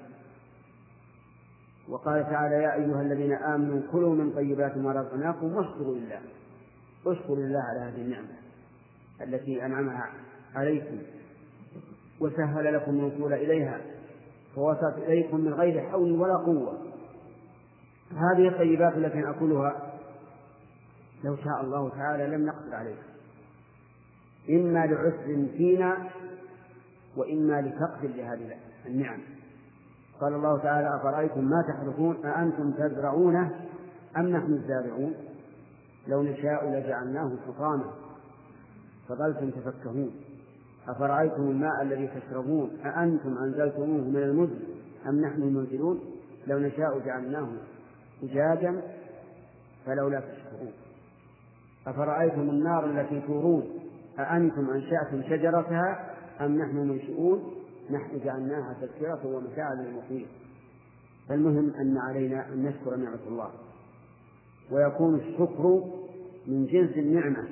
وقال تعالى: يا أيها الذين آمنوا كلوا من طيبات ما رزقناكم واشكروا لله. اشكروا لله على هذه النعمة التي أنعمها عليكم وسهل لكم الوصول إليها ووصلت إليكم من غير حول ولا قوة. هذه الطيبات التي نأكلها لو شاء الله تعالى لم نقدر عليها، إما لعسر فينا وإما لفقد لهذه النعم. قال الله تعالى: أفرأيتم ما تحرثون أأنتم تزرعونه أم نحن الزارعون لو نشاء لجعلناه حطاما فظلتم تفكهون أفرأيتم الماء الذي تشربون أأنتم أنزلتموه من المزن أم نحن المنزلون لو نشاء جعلناه أجاجا فلولا تشكرون أفرأيتم النار التي تورون أأنتم أنشأتم شجرتها أم نحن منشئون نحن جعلناها تذكرة ومتاعا للمقيم. فالمهم أن علينا أن نشكر نعمة الله، ويكون الشكر من جنس النعمة،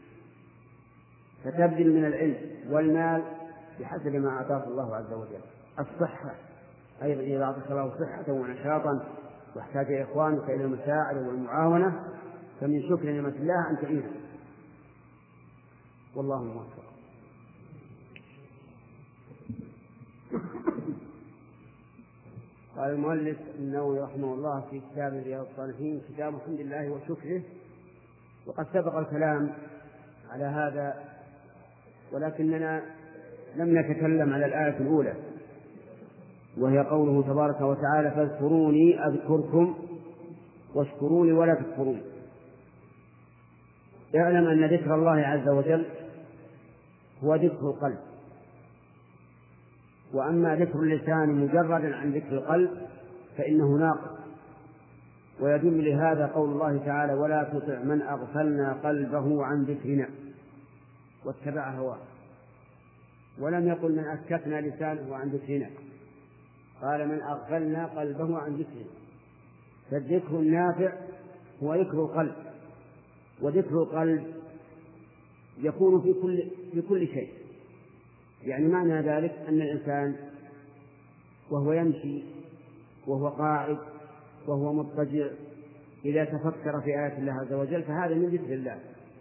فتبذل من العلم والمال بحسب ما أعطاه الله عز وجل. الصحة أيضا، إذا أعطاك الله صحة ونشاطا واحتاج إخوانك إلى المساعدة والمعاونة فمن شكر نعمة الله أن تعينه، والله موفق. قال المؤلف النووي رحمه الله في كتاب رياض الصالحين: كتاب الحمد لله وشكره. وقد سبق الكلام على هذا، ولكننا لم نتكلم على الآية الأولى، وهي قوله تبارك وتعالى: فاذكروني أذكركم واشكروني ولا تكفرون. اعلم أن ذكر الله عز وجل هو ذكر القلب، وأما ذكر اللسان مجردا عن ذكر القلب فإنه ناقص. ويدل لهذا قول الله تعالى: ولا تطع من أغفلنا قلبه عن ذكرنا واتبع هواه. ولم يقل من أسكتنا لسانه عن ذكرنا، قال من أغفلنا قلبه عن ذكرنا. فالذكر النافع هو ذكر القلب، وذكر القلب يكون في كل في كل شيء. يعني معنى ذلك أن الإنسان وهو يمشي وهو قاعد وهو مضطجع إذا تفكر في آيات الله عز وجل فهذا من ذكر الله.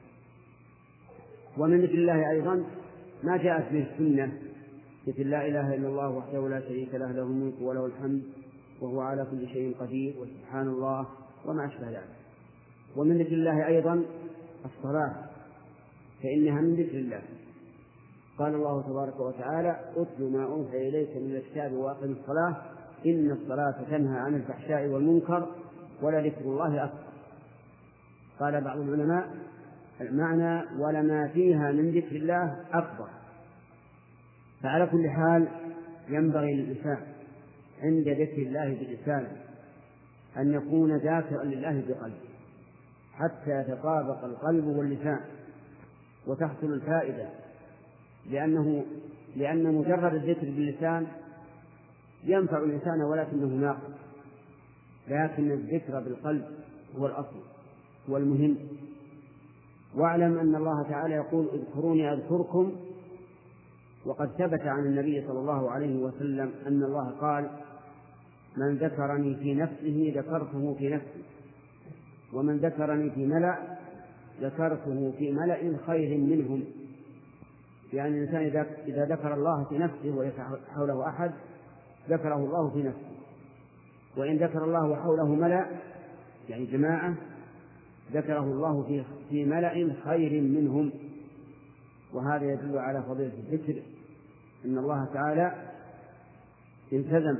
ومن ذكر الله أيضا ما جاءت به السنة، مثل لا إله إلا الله وحده لا شريك له له الملك وله الحمد وهو على كل شيء قدير وسبحان الله وما أشبه ذلك. ومن ذكر الله أيضا الصلاة، فإنها من ذكر الله. قال الله تبارك وتعالى: اتل ما أوحي إليك من الكتاب وأقم الصلاة إن الصلاة تنهى عن الفحشاء والمنكر ولذكر الله أكبر. قال بعض العلماء المعنى: ولما فيها من ذكر الله أكبر. فعلى كل حال ينبغي للإنسان عند ذكر الله بلسانه أن يكون ذاكرا لله بقلبه حتى يتطابق القلب واللسان وتحصل الفائدة، لأنه لأن مجرد الذكر باللسان ينفع الإنسان ولكنه ناقص، لكن الذكر بالقلب هو الأصل هو المهم. واعلم أن الله تعالى يقول: اذكروني أذكركم، وقد ثبت عن النبي صلى الله عليه وسلم أن الله قال: من ذكرني في نفسه ذكرته في نفسي، ومن ذكرني في ملأ ذكرته في ملأ خير منهم. يعني الإنسان إذا ذكر الله في نفسه وليس حوله أحد ذكره الله في نفسه، وإن ذكر الله حوله ملأ يعني جماعة ذكره الله في في ملأ خير منهم. وهذا يدل على فضيلة الذكر، إن الله تعالى التزم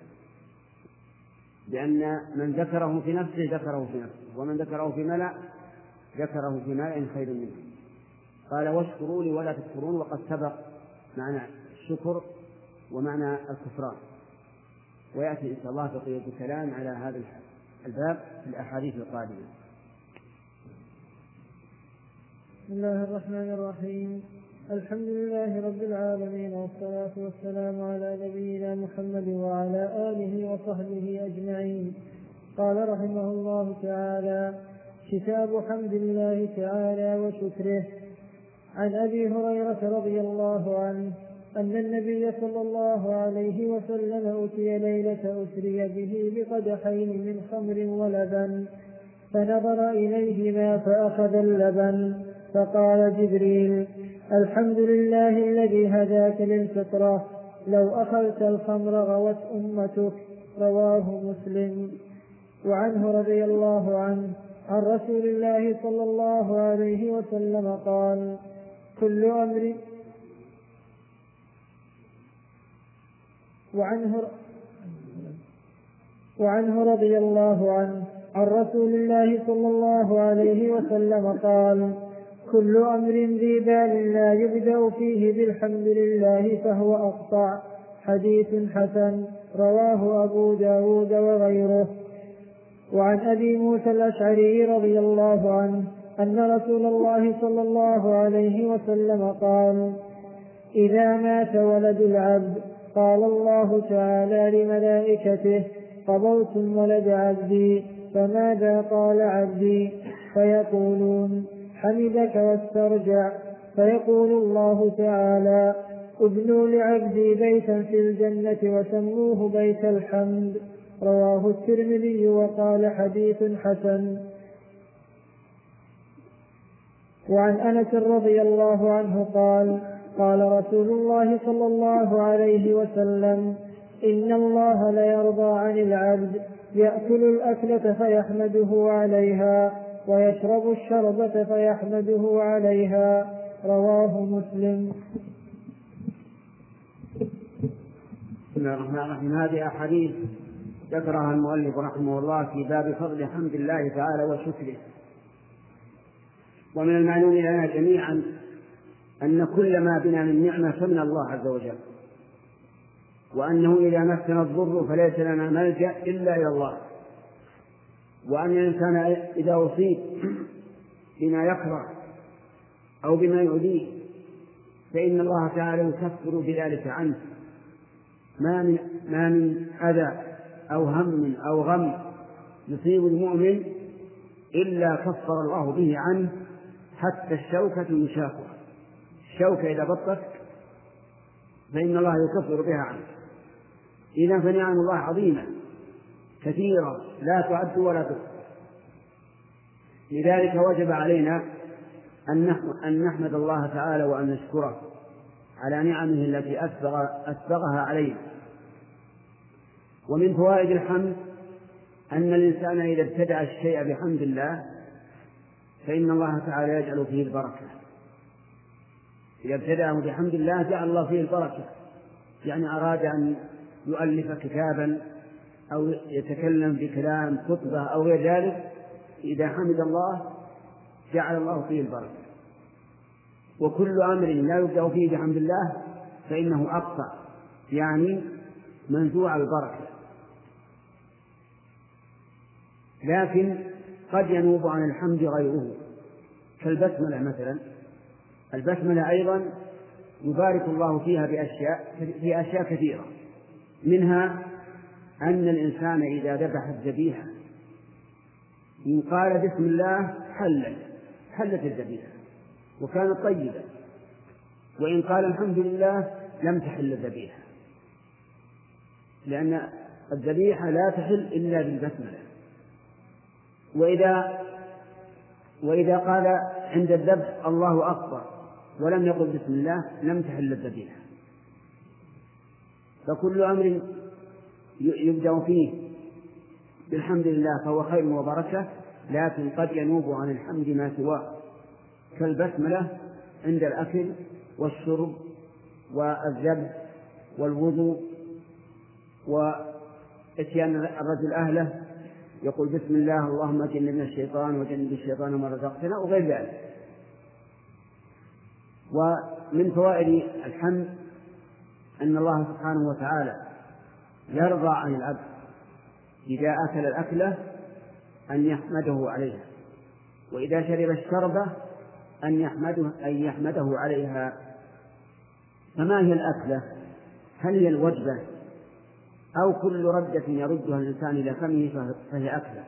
بأن من ذكره في نفسه ذكره في نفسه، ومن ذكره في ملأ ذكره في ملأ خير منه. قال: واشكروا لي ولا تكفرون، وقد سبق معنى الشكر ومعنى الكفران، ويأتي إن شاء الله بقية الكلام على هذا الباب في الأحاديث القادمة. بسم الله الرحمن الرحيم. الحمد لله رب العالمين، والصلاة والسلام على نبينا محمد وعلى آله وصحبه أجمعين. قال رحمه الله تعالى: كتاب حمد الله تعالى وشكره. عن أبي هريرة رضي الله عنه أن النبي صلى الله عليه وسلم أتي ليلة أسري به بقدحين من خمر ولبن، فنظر إليهما فأخذ اللبن، فقال جبريل: الحمد لله الذي هداك للفطرة، لو أخذت الخمر غوت أمتك. رواه مسلم. وعنه رضي الله عنه عن رسول الله صلى الله عليه وسلم قال: كل أمر وعنه وعنه رضي الله عنه عن رسول الله صلى الله عليه وسلم قال: كل أمر ذي بال لا يبدأ فيه بالحمد لله فهو أقطع. حديث حسن. رواه أبو داود وغيره. وعن أبي موسى الأشعري رضي الله عنه أن رسول الله صلى الله عليه وسلم قال: إذا مات ولد العبد قال الله تعالى لملائكته: قبضتم ولد عبدي، فماذا قال عبدي؟ فيقولون: حمدك واسترجع. فيقول الله تعالى: ابنوا لعبدي بيتا في الجنة وسموه بيت الحمد. رواه الترمذي وقال: حديث حسن. وعن أنس رضي الله عنه قال: قال رسول الله صلى الله عليه وسلم: إن الله ليرضى عن العبد يأكل الأكلة فيحمده عليها، ويشرب الشربة فيحمده عليها. رواه مسلم. بسم الله الرحمن الرحيم. هذه أحاديث ذكرها المؤلف رحمه الله في باب فضل حمد الله تعالى وشكره. ومن المعلوم لنا جميعا أن كل ما بنا من نعمة فمن الله عز وجل، وأنه إذا مسنا الضر فليس لنا ملجأ إلا إلى الله، وأن الإنسان إذا أصيب بما يكره أو بما يؤذيه فإن الله تعالى يكفر بذلك عنه. ما من ما من أذى أو هم أو غم يصيب المؤمن إلا كفر الله به عنه، حتى الشوكة يشاكها. الشوكة إذا بطت فإن الله يكفر بها عنه. إذا فنعم الله عظيمة كثيرة لا تعد ولا تحصى. لذلك وجب علينا أن نحمد الله تعالى وأن نشكره على نعمه التي أسبغ أسبغها علينا. ومن فوائد الحمد أن الإنسان إذا ابتدأ الشيء بحمد الله فإن الله تعالى يجعل فيه البركة. إذا ابتدأه بحمد الله جعل الله فيه البركة، يعني أراد أن يؤلف كتابا أو يتكلم بكلام خطبة أو غير ذلك، إذا حمد الله جعل الله فيه البركة. وكل أمر لا يبدأ فيه بحمد الله فإنه أقطع، يعني منزوع البركة. لكن قد ينوب عن الحمد غيره، كالبسملة مثلا. البسملة أيضا يبارك الله فيها بأشياء في أشياء كثيرة، منها أن الإنسان إذا ذبح الذبيحة إن قال بسم الله حلت حلت الذبيحة وكانت طيبة، وإن قال الحمد لله لم تحل الذبيحة، لأن الذبيحة لا تحل إلا بالبسملة. وإذا وإذا قال عند الذبح الله أكبر ولم يقل بسم الله لم تحل الذبيحة. فكل أمر يبدأ فيه بالحمد لله فهو خير وبركة، لكن قد ينوب عن الحمد ما سواه، كالبسملة عند الأكل والشرب والذبح والوضوء، وإتيان الرجل أهله يقول بسم الله اللهم جنبنا الشيطان وجنب الشيطان ما رزقتنا وغير ذلك. ومن فوائد الحمد أن الله سبحانه وتعالى يرضى عن العبد إذا أكل الأكلة أن يحمده عليها، وإذا شرب الشربة أن يحمده أن يحمده عليها. فما هي الأكلة؟ هل هي الوجبة أو كل ردة يردها الإنسان إلى فمه فهي أكلة؟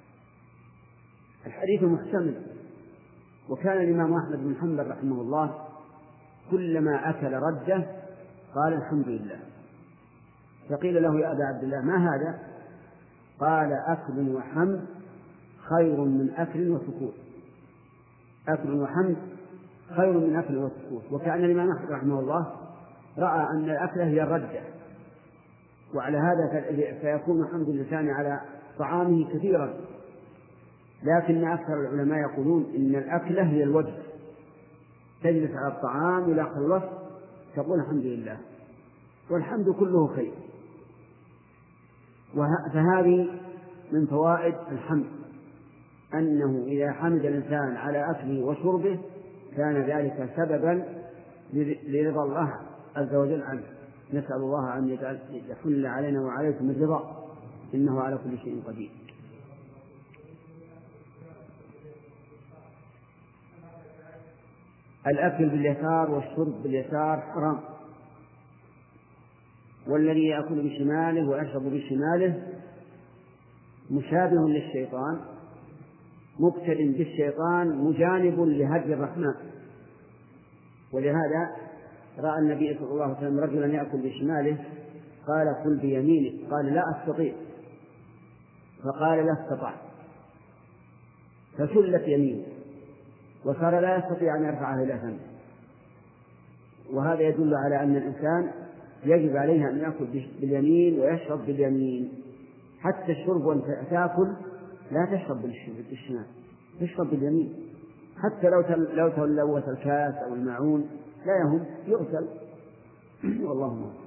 الحديث محتمل. وكان الإمام أحمد بن حنبل رحمه الله كلما أكل ردة قال الحمد لله، فقيل له يا أبا عبد الله ما هذا؟ قال أكل وحمد خير من أكل وسكوت. أكل وحمد خير من أكل وسكوت. وكان الإمام أحمد رحمه الله رأى أن الأكلة هي الردة، وعلى هذا فيكون حمد اللسان على طعامه كثيرا. لكن أكثر العلماء يقولون إن الأكلة هي الوجبة، تجلس على الطعام إلى خلص تقول الحمد لله، والحمد كله خير. فهذه من فوائد الحمد، أنه إذا حمد الإنسان على أكله وشربه كان ذلك سببا لرضا الله عز وجل عنه. نسأل الله أن يحل علينا وعليكم الرضا، إنه على كل شيء قدير. الأكل باليسار والشرب باليسار حرام، والذي يأكل بشماله ويشرب بشماله مشابه للشيطان، مقتد بالشيطان، مجانب لهدي الرحمن. ولهذا رأى النبي صلى الله عليه وسلم رجلا يأكل بشماله قال كل بيمينك، قال لا أستطيع، فقال لا استطعت، فشلت يمينه وصار لا يستطيع أن يرفعها إلى فمه. وهذا يدل على أن الإنسان يجب عليه أن يأكل باليمين ويشرب باليمين. حتى الشرب وأنت تأكل لا تشرب بالشمال، تشرب باليمين. حتى لو لو تلوث الكاس أو الماعون لا يهم، يغسل. والله أعلم.